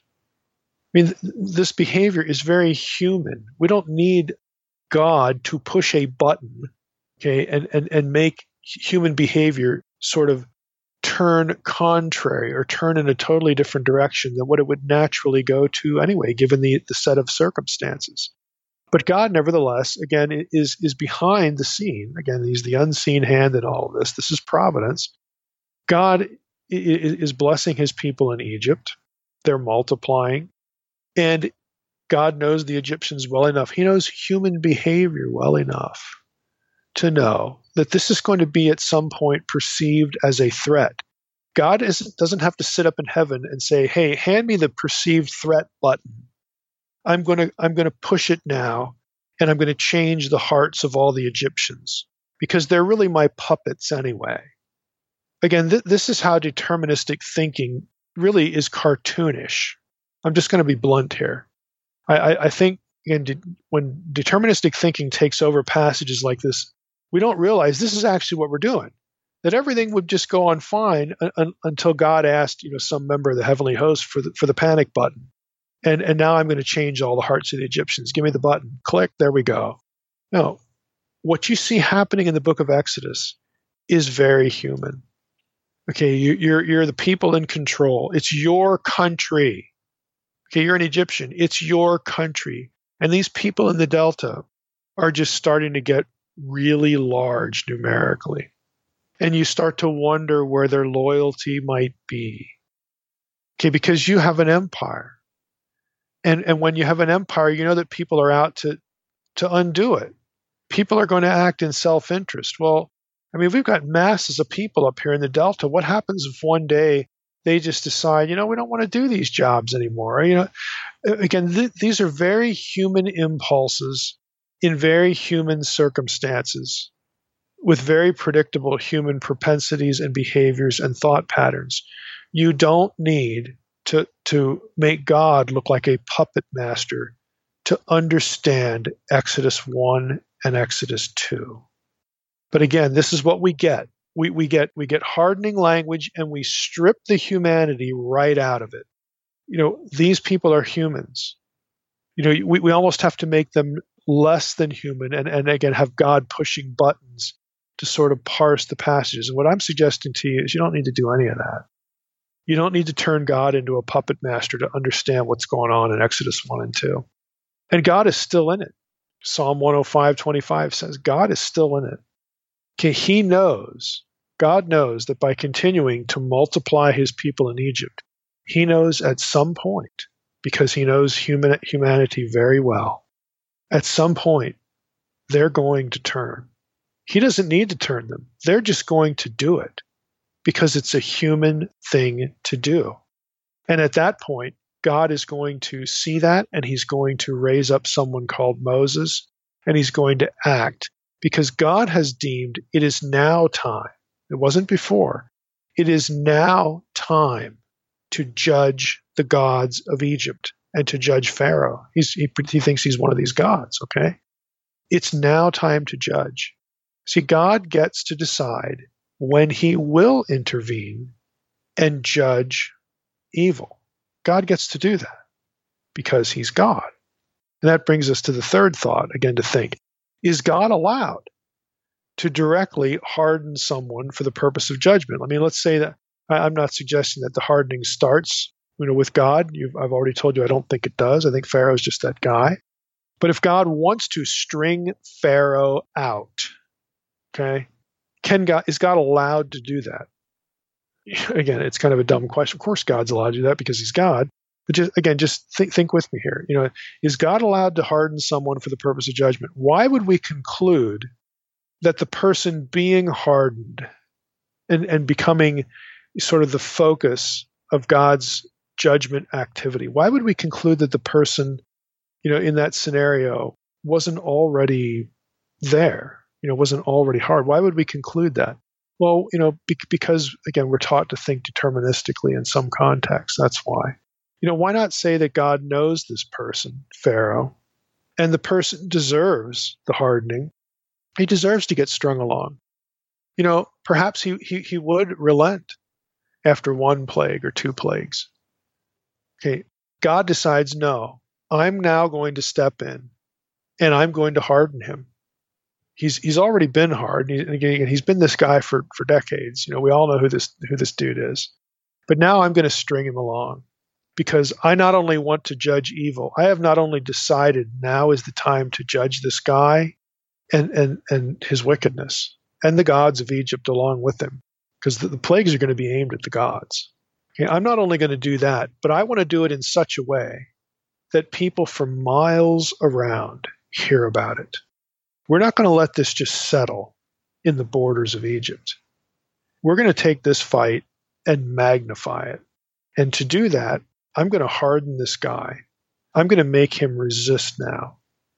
I mean, this behavior is very human. We don't need God to push a button, okay, and make human behavior sort of turn contrary or turn in a totally different direction than what it would naturally go to anyway, given the set of circumstances. But God, nevertheless, again, is behind the scene. Again, he's the unseen hand in all of this. This is providence. God is blessing his people in Egypt. They're multiplying. And God knows the Egyptians well enough. He knows human behavior well enough to know that this is going to be at some point perceived as a threat. God doesn't have to sit up in heaven and say, hey, hand me the perceived threat button. I'm going to push it now, and I'm going to change the hearts of all the Egyptians because they're really my puppets anyway. Again, this is how deterministic thinking really is cartoonish. I'm just going to be blunt here. I think when deterministic thinking takes over passages like this, we don't realize this is actually what we're doing. That everything would just go on fine until God asked, some member of the heavenly host for the panic button. And now I'm going to change all the hearts of the Egyptians. Give me the button. Click. There we go. No, what you see happening in the book of Exodus is very human. Okay, you're the people in control. It's your country. Okay, you're an Egyptian. It's your country. And these people in the Delta are just starting to get really large numerically. And you start to wonder where their loyalty might be. Okay, because you have an empire. And when you have an empire, you know that people are out to undo it. People are going to act in self-interest. Well, I mean, we've got masses of people up here in the Delta. What happens if one day they just decide, we don't want to do these jobs anymore? Again, these are very human impulses in very human circumstances with very predictable human propensities and behaviors and thought patterns. You don't need to make God look like a puppet master to understand Exodus 1 and Exodus 2. But again, this is what we get. We get hardening language, and we strip the humanity right out of it. These people are humans. We almost have to make them less than human and again have God pushing buttons to sort of parse the passages. And what I'm suggesting to you is you don't need to do any of that. You don't need to turn God into a puppet master to understand what's going on in Exodus 1 and 2. And God is still in it. Psalm 105:25 says God is still in it. Okay, God knows that by continuing to multiply his people in Egypt, he knows at some point because he knows humanity very well. At some point, they're going to turn. He doesn't need to turn them. They're just going to do it because it's a human thing to do. And at that point, God is going to see that, and he's going to raise up someone called Moses, and he's going to act because God has deemed it is now time. It wasn't before. It is now time to judge the gods of Egypt and to judge Pharaoh. He thinks he's one of these gods, okay? It's now time to judge. See, God gets to decide when he will intervene and judge evil. God gets to do that because he's God. And that brings us to the third thought, again, to think, is God allowed to directly harden someone for the purpose of judgment? I mean, let's say that I'm not suggesting that the hardening starts, with God. I've already told you I don't think it does. I think Pharaoh's just that guy. But if God wants to string Pharaoh out, okay, is God allowed to do that? Again, it's kind of a dumb question. Of course, God's allowed to do that because he's God. But just think with me here. Is God allowed to harden someone for the purpose of judgment? Why would we conclude that the person being hardened and becoming sort of the focus of God's judgment activity, why would we conclude that the person, in that scenario wasn't already there, wasn't already hard? Why would we conclude that? Well, because, again, we're taught to think deterministically in some context. That's why. Why not say that God knows this person, Pharaoh, and the person deserves the hardening? He deserves to get strung along. Perhaps he would relent after one plague or two plagues. Okay, God decides, no, I'm now going to step in and I'm going to harden him. He's already been hard. And again, he's been this guy for decades. We all know who this dude is. But now I'm going to string him along because I not only want to judge evil, I have not only decided now is the time to judge this guy and his wickedness and the gods of Egypt along with him, because the plagues are going to be aimed at the gods. Okay, I'm not only going to do that, but I want to do it in such a way that people from miles around hear about it. We're not going to let this just settle in the borders of Egypt. We're going to take this fight and magnify it. And to do that, I'm going to harden this guy. I'm going to make him resist now.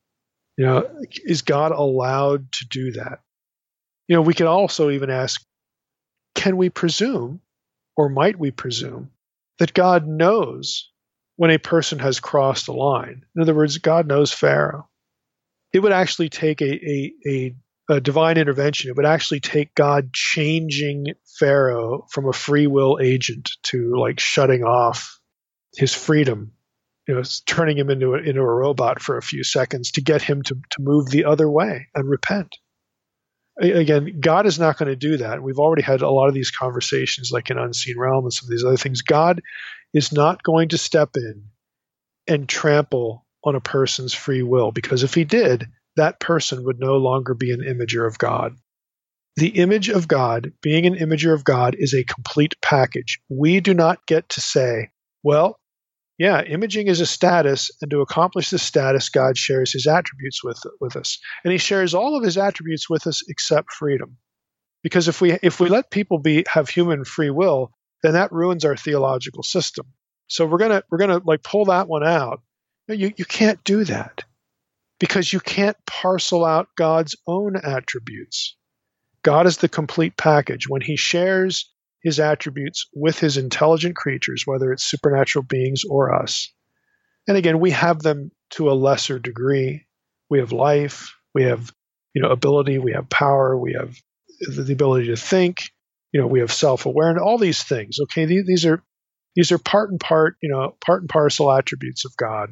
Is God allowed to do that? We could also even ask, can we presume, or might we presume, that God knows when a person has crossed a line? In other words, God knows Pharaoh. It would actually take a divine intervention. It would actually take God changing Pharaoh from a free will agent to like shutting off his freedom, turning him into a robot for a few seconds to get him to move the other way and repent. Again, God is not going to do that. We've already had a lot of these conversations like in Unseen Realm and some of these other things. God is not going to step in and trample on a person's free will, because if he did, that person would no longer be an imager of God. The image of God, being an imager of God, is a complete package. We do not get to say, well, yeah, imaging is a status, and to accomplish this status, God shares his attributes with us. And he shares all of his attributes with us except freedom. Because if we let people have human free will, then that ruins our theological system. So we're gonna like pull that one out. You can't do that, because you can't parcel out God's own attributes. God is the complete package. When he shares his attributes with his intelligent creatures, whether it's supernatural beings or us. And again, we have them to a lesser degree. We have life, we have, ability, we have power, we have the ability to think, we have self-awareness, all these things. Okay, these are part and parcel attributes of God.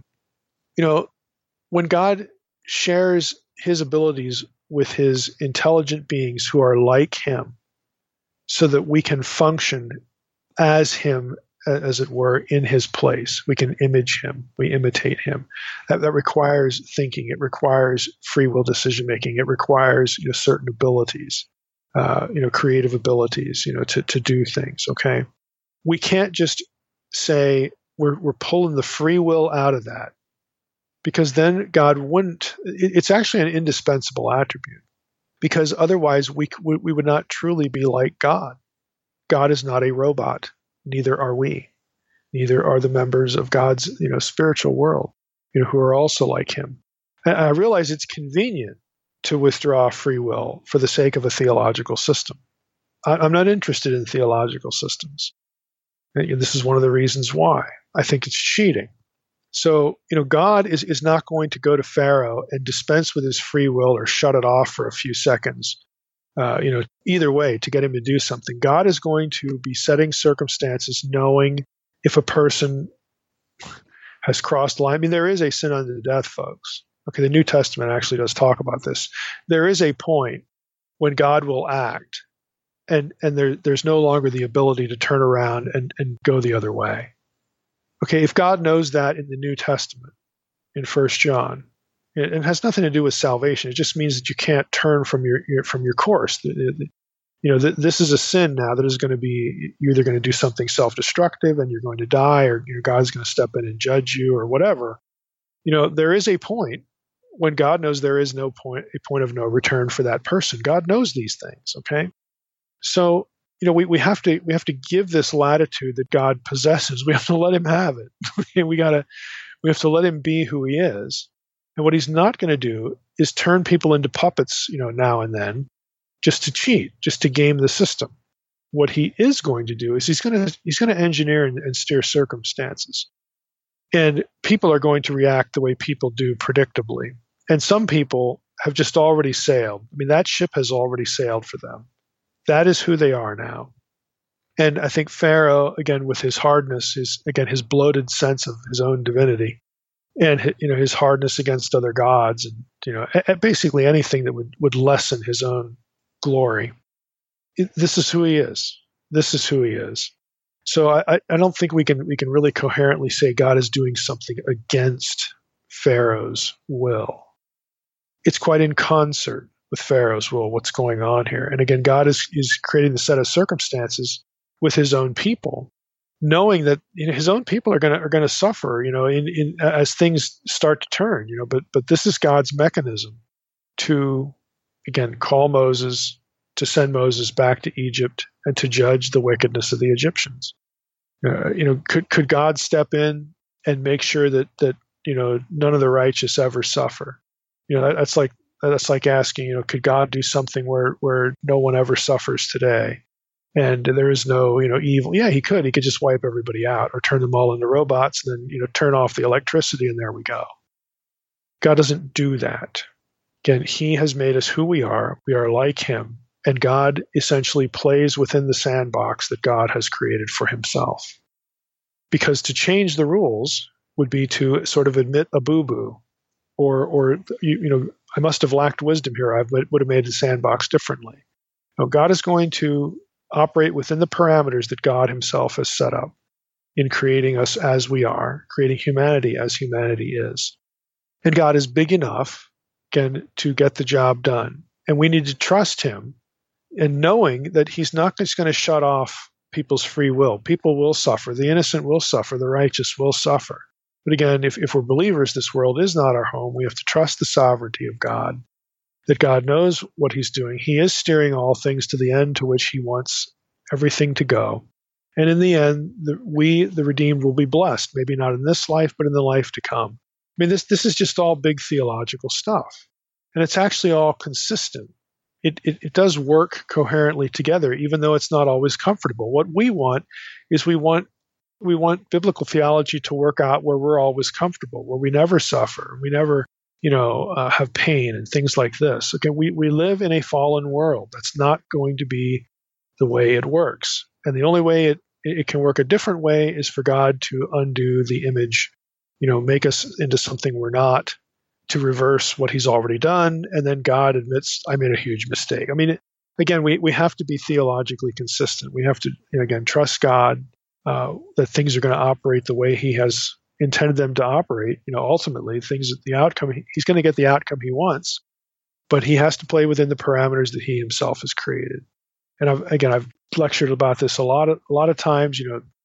When God shares his abilities with his intelligent beings who are like him, so that we can function as him, as it were, in his place. We can image him. We imitate him. That requires thinking. It requires free will decision making. It requires certain abilities, creative abilities, to do things. Okay, we can't just say we're pulling the free will out of that, because then God wouldn't. It's actually an indispensable attribute, because otherwise we would not truly be like God. God is not a robot. Neither are we. Neither are the members of God's spiritual world, who are also like Him. And I realize it's convenient to withdraw free will for the sake of a theological system. I'm not interested in theological systems. And this is one of the reasons why. I think it's cheating. So, God is not going to go to Pharaoh and dispense with his free will or shut it off for a few seconds, either way to get him to do something. God is going to be setting circumstances knowing if a person has crossed the line. I mean, there is a sin unto death, folks. Okay, the New Testament actually does talk about this. There is a point when God will act, and there's no longer the ability to turn around and go the other way. Okay, if God knows that in the New Testament, in 1 John, it has nothing to do with salvation. It just means that you can't turn from your course. This is a sin now that is going to be, you're either going to do something self-destructive and you're going to die, or God's going to step in and judge you, or whatever. There is a point when God knows there is a point of no return for that person. God knows these things. Okay, so we have to give this latitude that God possesses. We have to let Him have it. We have to let Him be who He is. And what He's not going to do is turn people into puppets, now and then, just to cheat, just to game the system. What He is going to do is He's going to engineer and steer circumstances. And people are going to react the way people do predictably. And some people have just already sailed. I mean, that ship has already sailed for them. That is who they are now. And I think Pharaoh, again, with his hardness, his bloated sense of his own divinity, and his hardness against other gods, and basically anything that would lessen his own glory. This is who he is. This is who he is. So I don't think we can really coherently say God is doing something against Pharaoh's will. It's quite in concert with Pharaoh's will, what's going on here. And again, God is creating the set of circumstances with His own people, knowing that His own people are going to suffer, as things start to turn, But this is God's mechanism to, again, call Moses, to send Moses back to Egypt, and to judge the wickedness of the Egyptians. Could God step in and make sure that none of the righteous ever suffer? That's like asking, could God do something where no one ever suffers today, and there is no evil? Yeah, He could. He could just wipe everybody out, or turn them all into robots, and then turn off the electricity, and there we go. God doesn't do that. Again, He has made us who we are. We are like Him. And God essentially plays within the sandbox that God has created for Himself. Because to change the rules would be to sort of admit a boo-boo, or I must have lacked wisdom here. I would have made the sandbox differently. No, God is going to operate within the parameters that God Himself has set up in creating us as we are, creating humanity as humanity is. And God is big enough, again, to get the job done. And we need to trust Him, and knowing that He's not just going to shut off people's free will. People will suffer. The innocent will suffer. The righteous will suffer. But again, if we're believers, this world is not our home. We have to trust the sovereignty of God, that God knows what He's doing. He is steering all things to the end to which He wants everything to go. And in the end, we, the redeemed, will be blessed. Maybe not in this life, but in the life to come. I mean, this is just all big theological stuff. And it's actually all consistent. It does work coherently together, even though it's not always comfortable. What we want is we want biblical theology to work out where we're always comfortable, where we never suffer, we never have pain and things like this. Okay, we live in a fallen world. That's not going to be the way it works. And the only way it can work a different way is for God to undo the image, make us into something we're not, to reverse what He's already done, and then God admits, I made a huge mistake. I mean, again, we have to be theologically consistent. We have to, again, trust God, that things are going to operate the way He has intended them to operate. Ultimately, the outcome, He's going to get the outcome He wants, but He has to play within the parameters that He Himself has created. And I've lectured about this a lot of times.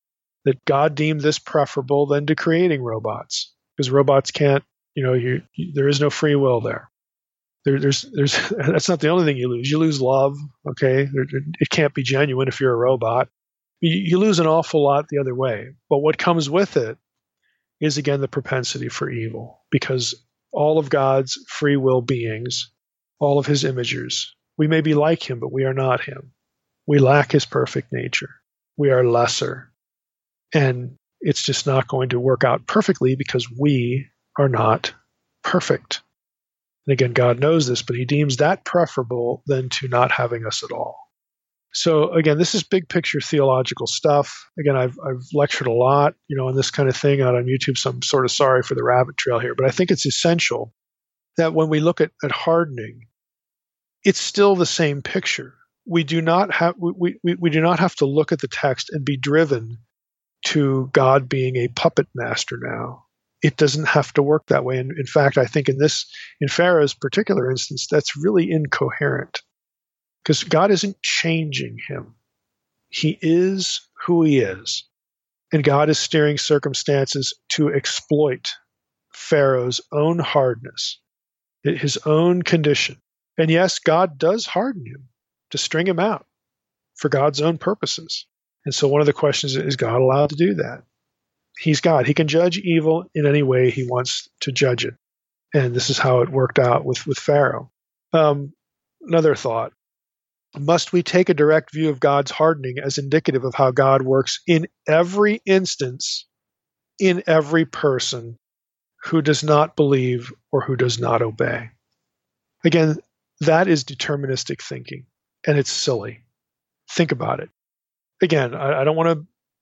that God deemed this preferable than to creating robots, because robots can't, there is no free will there. There's that's not the only thing you lose. You lose love. Okay, it can't be genuine if you're a robot. You lose an awful lot the other way. But what comes with it is, again, the propensity for evil, because all of God's free will beings, all of his imagers, we may be like him, but we are not him. We lack his perfect nature. We are lesser. And it's just not going to work out perfectly because we are not perfect. And again, God knows this, but he deems that preferable than to not having us at all. So again, this is big picture theological stuff. Again, I've lectured a lot, on this kind of thing out on YouTube, so I'm sort of sorry for the rabbit trail here, but I think it's essential that when we look at hardening, it's still the same picture. We do not have to look at the text and be driven to God being a puppet master now. It doesn't have to work that way. And in fact, I think in Pharaoh's particular instance, that's really incoherent, because God isn't changing him. He is who he is. And God is steering circumstances to exploit Pharaoh's own hardness, his own condition. And yes, God does harden him to string him out for God's own purposes. And so one of the questions is God allowed to do that? He's God. He can judge evil in any way he wants to judge it. And this is how it worked out with Pharaoh. Another thought. Must we take a direct view of God's hardening as indicative of how God works in every instance, in every person who does not believe or who does not obey? Again, that is deterministic thinking, and it's silly. Think about it. Again, I don't want to,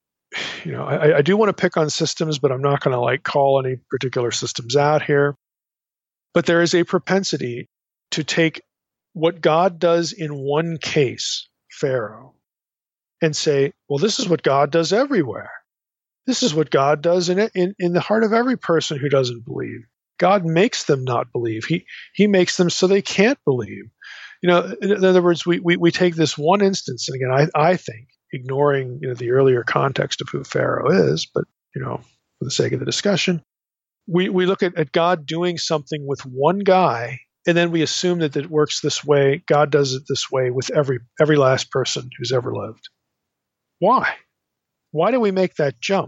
I do want to pick on systems, but I'm not going to call any particular systems out here. But there is a propensity to take what God does in one case, Pharaoh, and say, well, this is what God does everywhere. This is what God does in the heart of every person who doesn't believe. God makes them not believe. He makes them so they can't believe. In other words, we take this one instance, and again, I think, ignoring the earlier context of who Pharaoh is, but for the sake of the discussion, we look at God doing something with one guy, and then we assume that it works this way. God does it this way with every last person who's ever lived. Why? Why do we make that jump?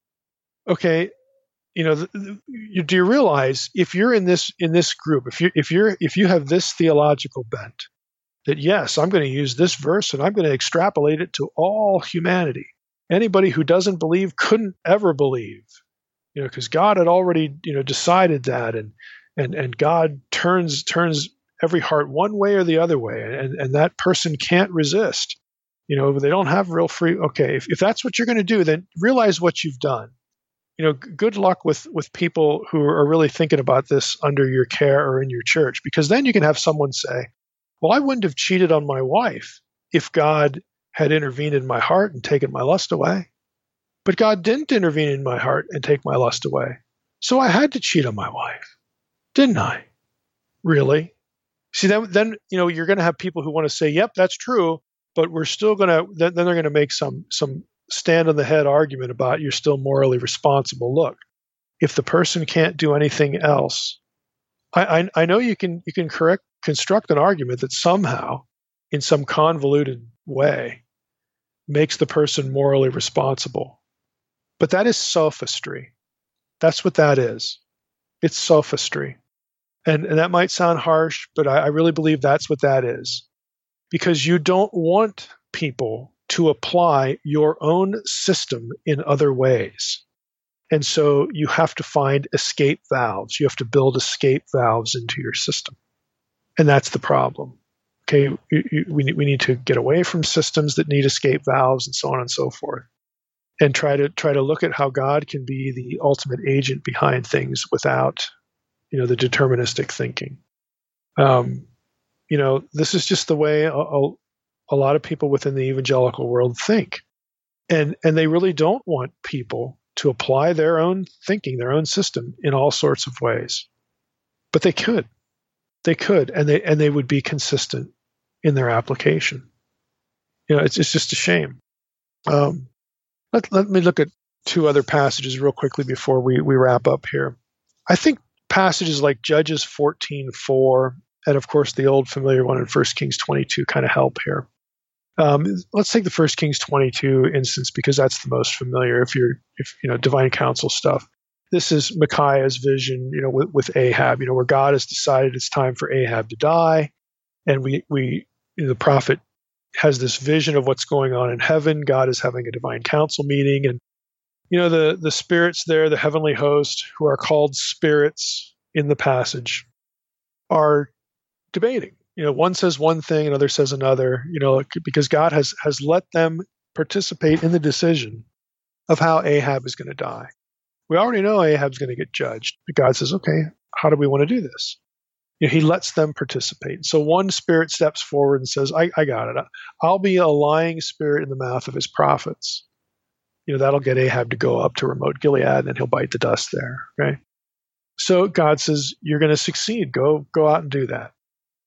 Okay, do you realize if you're in this group, if you have this theological bent, that yes, I'm going to use this verse and I'm going to extrapolate it to all humanity. Anybody who doesn't believe couldn't ever believe, because God had already, decided that, and God turns every heart one way or the other way, and that person can't resist. They don't have real free. Okay, if that's what you're going to do, then realize what you've done. Good luck with people who are really thinking about this under your care or in your church, because then you can have someone say, well, I wouldn't have cheated on my wife if God had intervened in my heart and taken my lust away. But God didn't intervene in my heart and take my lust away. So I had to cheat on my wife, didn't I? Really? See, then you're going to have people who want to say, yep, that's true, but we're still going to, then they're going to make some stand on the head argument about you're still morally responsible. Look, if the person can't do anything else, I know you can construct an argument that somehow, in some convoluted way, makes the person morally responsible. But that is sophistry. That's what that is. It's sophistry. And that might sound harsh, but I really believe that's what that is. Because you don't want people to apply your own system in other ways. And so you have to find escape valves. You have to build escape valves into your system. And that's the problem. Okay, we need to get away from systems that need escape valves and so on and so forth, and try to look at how God can be the ultimate agent behind things without, the deterministic thinking. This is just the way a lot of people within the evangelical world think, and they really don't want people to apply their own thinking, their own system in all sorts of ways, but they could. They could, and they would be consistent in their application. It's just a shame. Let me look at two other passages real quickly before we wrap up here. I think passages like Judges 14:4, and of course the old familiar one in 1 Kings 22 kind of help here. Let's take the 1 Kings 22 instance because that's the most familiar. If divine counsel stuff, this is Micaiah's vision, with Ahab, where God has decided it's time for Ahab to die, and the prophet has this vision of what's going on in heaven. God is having a divine council meeting, and the spirits there, the heavenly host, who are called spirits in the passage, are debating. One says one thing, another says another, because God has let them participate in the decision of how Ahab is going to die. We already know Ahab's going to get judged. But God says, okay, how do we want to do this? He lets them participate. So one spirit steps forward and says, I got it. I'll be a lying spirit in the mouth of his prophets. That'll get Ahab to go up to remote Gilead, and then he'll bite the dust there, right? So God says, you're going to succeed. Go out and do that.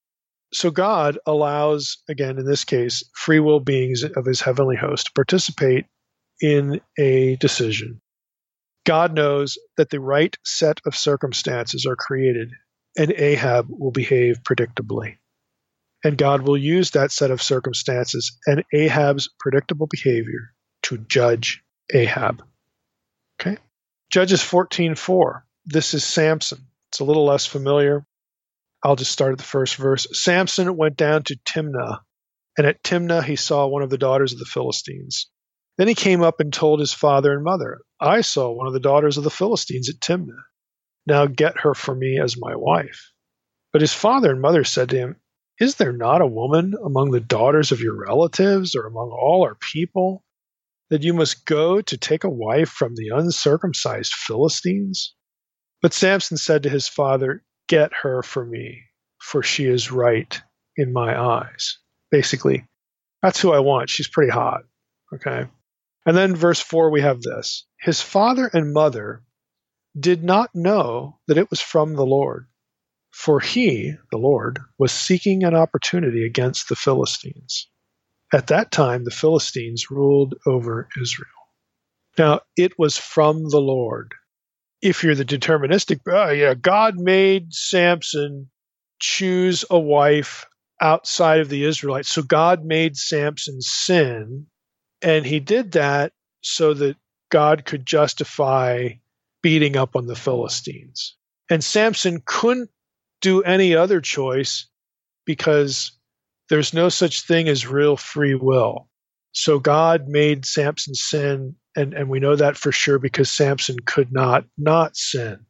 So God allows, again, in this case, free will beings of his heavenly host to participate in a decision. God knows that the right set of circumstances are created, and Ahab will behave predictably. And God will use that set of circumstances and Ahab's predictable behavior to judge Ahab. Okay? Judges 14:4. This is Samson. It's a little less familiar. I'll just start at the first verse. Samson went down to Timnah, and at Timnah he saw one of the daughters of the Philistines. Then he came up and told his father and mother, I saw one of the daughters of the Philistines at Timnah. Now get her for me as my wife. But his father and mother said to him, Is there not a woman among the daughters of your relatives or among all our people that you must go to take a wife from the uncircumcised Philistines? But Samson said to his father, Get her for me, for she is right in my eyes. Basically, that's who I want. She's pretty hot. Okay. And then verse 4, we have this. His father and mother did not know that it was from the Lord, for he, the Lord, was seeking an opportunity against the Philistines. At that time, the Philistines ruled over Israel. Now, it was from the Lord. If you're the deterministic, God made Samson choose a wife outside of the Israelites. So God made Samson sin, and he did that so that God could justify beating up on the Philistines. And Samson couldn't do any other choice because there's no such thing as real free will. So God made Samson sin, and we know that for sure because Samson could not sin.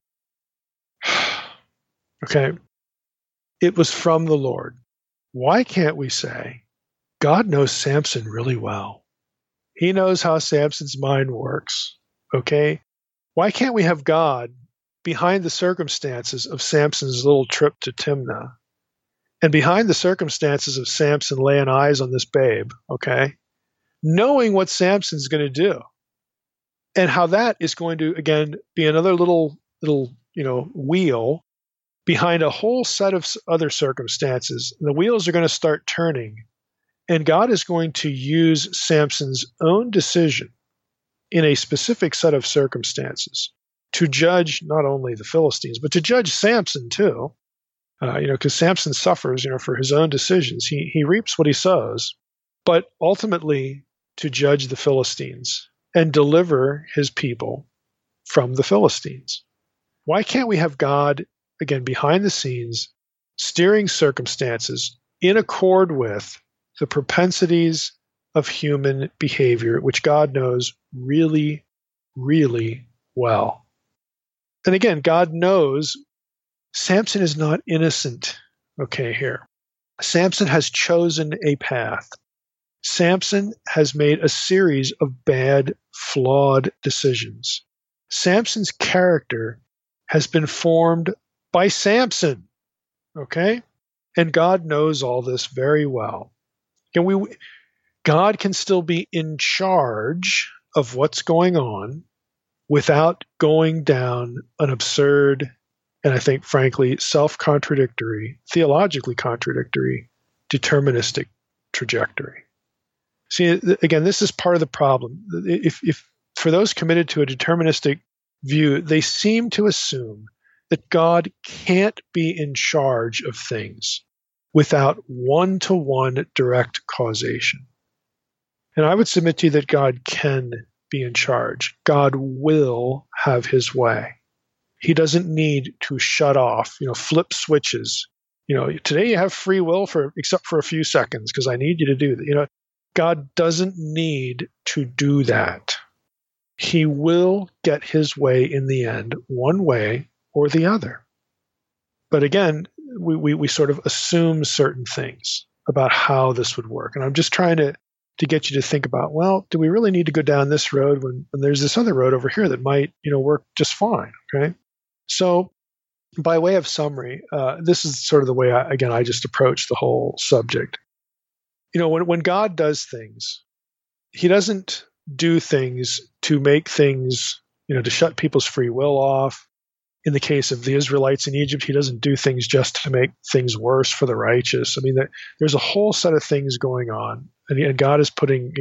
Okay. It was from the Lord. Why can't we say, God knows Samson really well? He knows how Samson's mind works. Okay? Why can't we have God behind the circumstances of Samson's little trip to Timnah and behind the circumstances of Samson laying eyes on this babe, okay, knowing what Samson's going to do and how that is going to, again, be another little wheel behind a whole set of other circumstances. The wheels are going to start turning, and God is going to use Samson's own decision in a specific set of circumstances to judge not only the Philistines, but to judge Samson too. Because Samson suffers, for his own decisions. He reaps what he sows, but ultimately to judge the Philistines and deliver his people from the Philistines. Why can't we have God, again, behind the scenes, steering circumstances in accord with the propensities of human behavior, which God knows really, really well? And again, God knows Samson is not innocent, okay, here. Samson has chosen a path. Samson has made a series of bad, flawed decisions. Samson's character has been formed by Samson, okay? And God knows all this very well. God can still be in charge of what's going on without going down an absurd and I think, frankly, self-contradictory, theologically contradictory, deterministic trajectory. See, again, this is part of the problem. If for those committed to a deterministic view, they seem to assume that God can't be in charge of things without one-to-one direct causation. And I would submit to you that God can be in charge. God will have his way. He doesn't need to shut off, flip switches. Today you have free will except for a few seconds because I need you to do that. God doesn't need to do that. He will get his way in the end, one way or the other. But again, we sort of assume certain things about how this would work. And I'm just trying to get you to think about, well, do we really need to go down this road when there's this other road over here that might, work just fine, okay? So by way of summary, this is sort of the way, I just approach the whole subject. When God does things, he doesn't do things to make things, to shut people's free will off. In the case of the Israelites in Egypt, he doesn't do things just to make things worse for the righteous. I mean, there's a whole set of things going on, and God is putting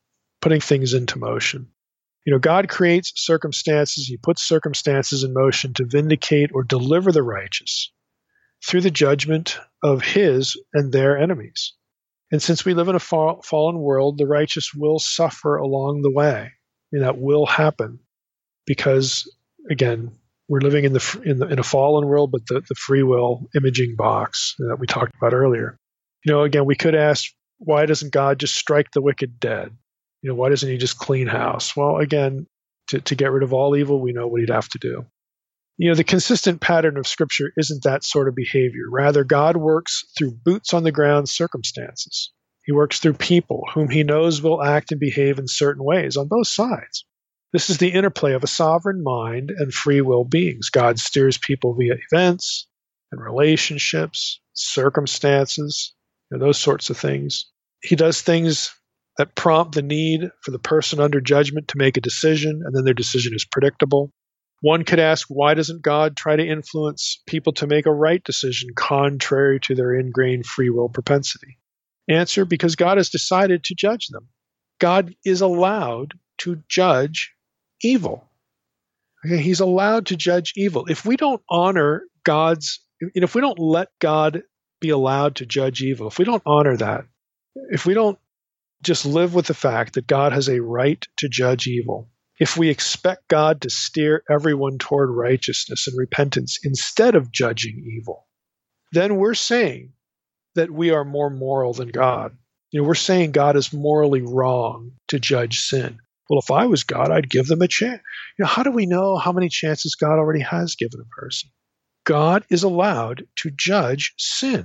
things into motion. God creates circumstances. He puts circumstances in motion to vindicate or deliver the righteous through the judgment of his and their enemies. And since we live in a fallen world, the righteous will suffer along the way. That will happen because, again, we're living in a fallen world, but the free will imaging box that we talked about earlier. Again, we could ask, why doesn't God just strike the wicked dead? Why doesn't he just clean house? Well, again, to get rid of all evil, we know what he'd have to do. The consistent pattern of Scripture isn't that sort of behavior. Rather, God works through boots on the ground circumstances. He works through people whom he knows will act and behave in certain ways on both sides. This is the interplay of a sovereign mind and free will beings. God steers people via events and relationships, circumstances, those sorts of things. He does things that prompt the need for the person under judgment to make a decision, and then their decision is predictable. One could ask, why doesn't God try to influence people to make a right decision contrary to their ingrained free will propensity? Answer, because God has decided to judge them. God is allowed to judge evil. Okay, he's allowed to judge evil. If we don't honor if we don't let God be allowed to judge evil, if we don't honor that, if we don't just live with the fact that God has a right to judge evil, if we expect God to steer everyone toward righteousness and repentance instead of judging evil, then we're saying that we are more moral than God. We're saying God is morally wrong to judge sin. Well, if I was God, I'd give them a chance. How do we know how many chances God already has given a person? God is allowed to judge sin.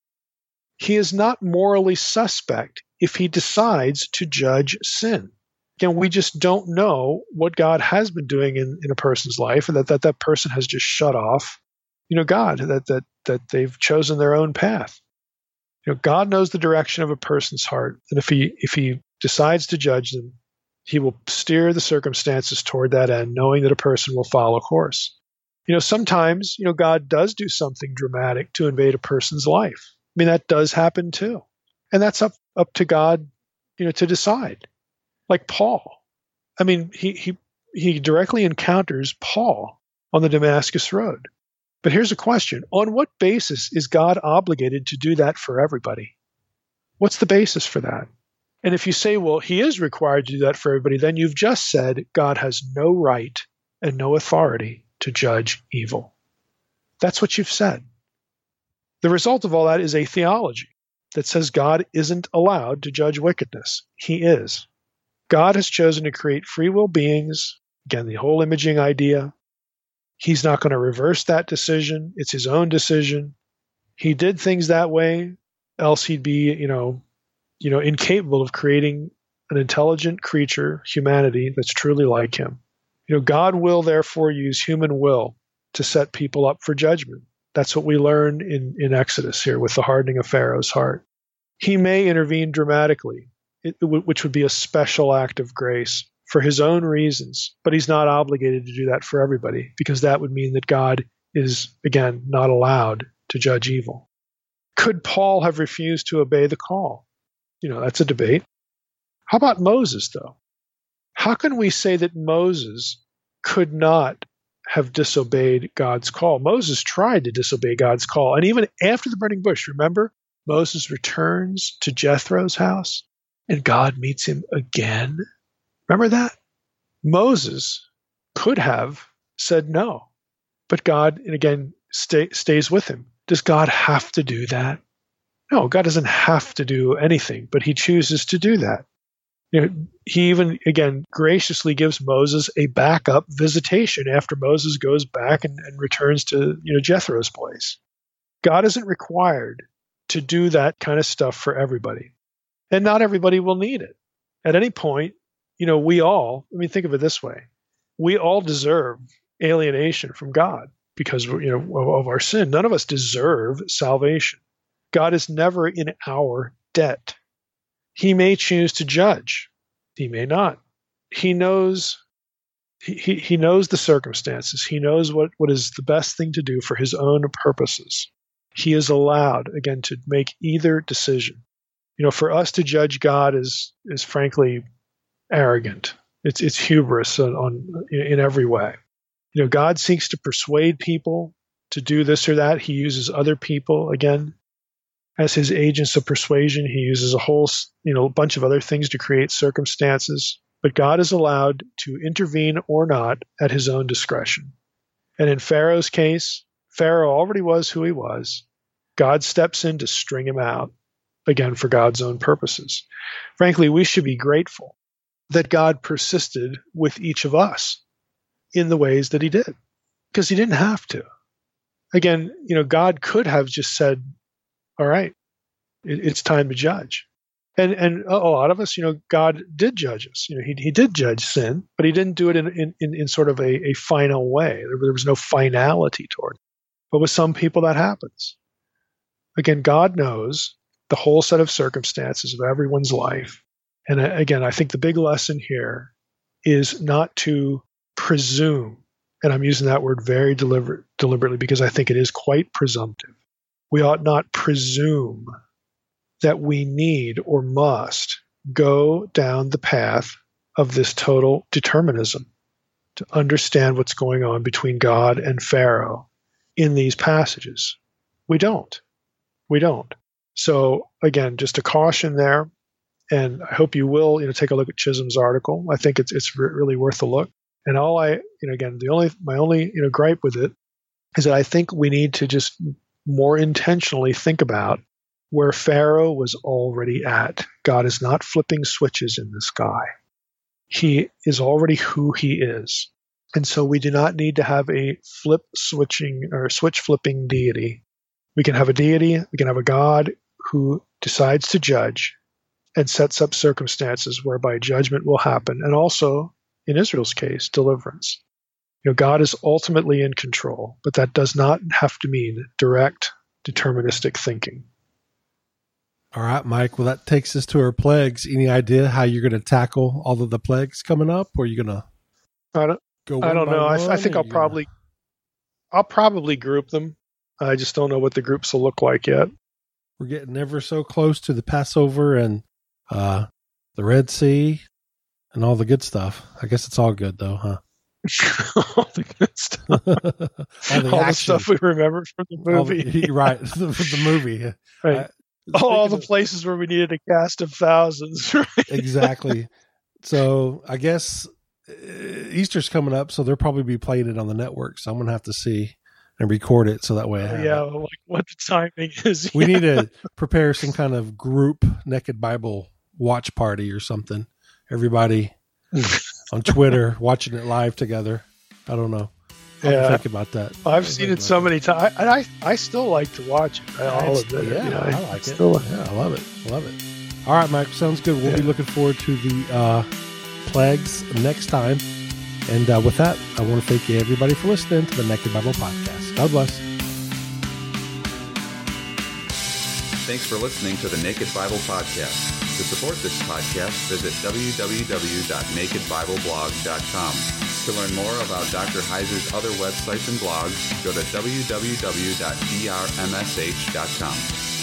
He is not morally suspect if he decides to judge sin. Again, we just don't know what God has been doing in a person's life, and that person has just shut off, God, that they've chosen their own path. God knows the direction of a person's heart, and if he decides to judge them, he will steer the circumstances toward that end, knowing that a person will follow course. Sometimes, God does do something dramatic to invade a person's life. I mean, that does happen too. And that's up to God, to decide. Like Paul. I mean, he directly encounters Paul on the Damascus Road. But here's a question. On what basis is God obligated to do that for everybody? What's the basis for that? And if you say, well, he is required to do that for everybody, then you've just said God has no right and no authority to judge evil. That's what you've said. The result of all that is a theology that says God isn't allowed to judge wickedness. He is. God has chosen to create free will beings. Again, the whole imaging idea. He's not going to reverse that decision. It's his own decision. He did things that way, else he'd be, incapable of creating an intelligent creature, humanity, that's truly like him. God will therefore use human will to set people up for judgment. That's what we learn in Exodus here with the hardening of Pharaoh's heart. He may intervene dramatically, which would be a special act of grace for his own reasons, but he's not obligated to do that for everybody, because that would mean that God is, again, not allowed to judge evil. Could Paul have refused to obey the call? That's a debate. How about Moses, though? how can we say that Moses could not have disobeyed God's call? Moses tried to disobey God's call. And even after the burning bush, remember, Moses returns to Jethro's house and God meets him again. Remember that? Moses could have said no, but God, and again, stays with him. Does God have to do that? No, God doesn't have to do anything, but he chooses to do that. He even, again, graciously gives Moses a backup visitation after Moses goes back and returns to Jethro's place. God isn't required to do that kind of stuff for everybody. And not everybody will need it. At any point, we all, think of it this way. We all deserve alienation from God because of our sin. None of us deserve salvation. God is never in our debt. He may choose to judge. He may not. He knows he knows the circumstances. He knows what is the best thing to do for his own purposes. He is allowed, again, to make either decision. For us to judge God is frankly arrogant. It's hubris in every way. God seeks to persuade people to do this or that. He uses other people, again, as his agents of persuasion. He uses a whole, bunch of other things to create circumstances. But God is allowed to intervene or not at his own discretion. And in Pharaoh's case, Pharaoh already was who he was. God steps in to string him out, again, for God's own purposes. Frankly, we should be grateful that God persisted with each of us in the ways that he did, because he didn't have to. Again, God could have just said, all right, it's time to judge. And a lot of us, God did judge us. He did judge sin, but he didn't do it in sort of a final way. There was no finality toward it. But with some people, that happens. Again, God knows the whole set of circumstances of everyone's life. And again, I think the big lesson here is not to presume, and I'm using that word very deliberately because I think it is quite presumptive. We ought not presume that we need or must go down the path of this total determinism to understand what's going on between God and Pharaoh in these passages. We don't. So again, just a caution there, and I hope you will, take a look at Chisholm's article. I think it's really worth a look. And my only gripe with it is that I think we need to just more intentionally think about where Pharaoh was already at. God is not flipping switches in the sky. He is already who he is. And so we do not need to have a switch flipping deity. We can have a deity, we can have a God who decides to judge and sets up circumstances whereby judgment will happen. And also, in Israel's case, deliverance. God is ultimately in control, but that does not have to mean direct deterministic thinking. All right, Mike. Well, that takes us to our plagues. Any idea how you're going to tackle all of the plagues coming up, or are you going to go? I don't know. I think I'll probably group them. I just don't know what the groups will look like yet. We're getting ever so close to the Passover and the Red Sea and all the good stuff. I guess it's all good, though, huh? All the good stuff. all the stuff we remember from the movie. Right, the movie. Right. All the places where we needed a cast of thousands. Right? Exactly. So I guess Easter's coming up, so they'll probably be playing it on the network. So I'm going to have to see and record it so that way I have it. Like what the timing is. We need to prepare some kind of group Naked Bible watch party or something. Everybody on Twitter watching it live together. I don't know. I'm thinking about that. I've seen it so many times. I still like to watch it. I'll admit it. I like it. I love it. All right, Mike. Sounds good. We'll be looking forward to the plagues next time. And with that, I want to thank you, everybody, for listening to the Naked Bible Podcast. God bless. Thanks for listening to the Naked Bible Podcast. To support this podcast, visit www.nakedbibleblog.com. To learn more about Dr. Heiser's other websites and blogs, go to www.drmsh.com.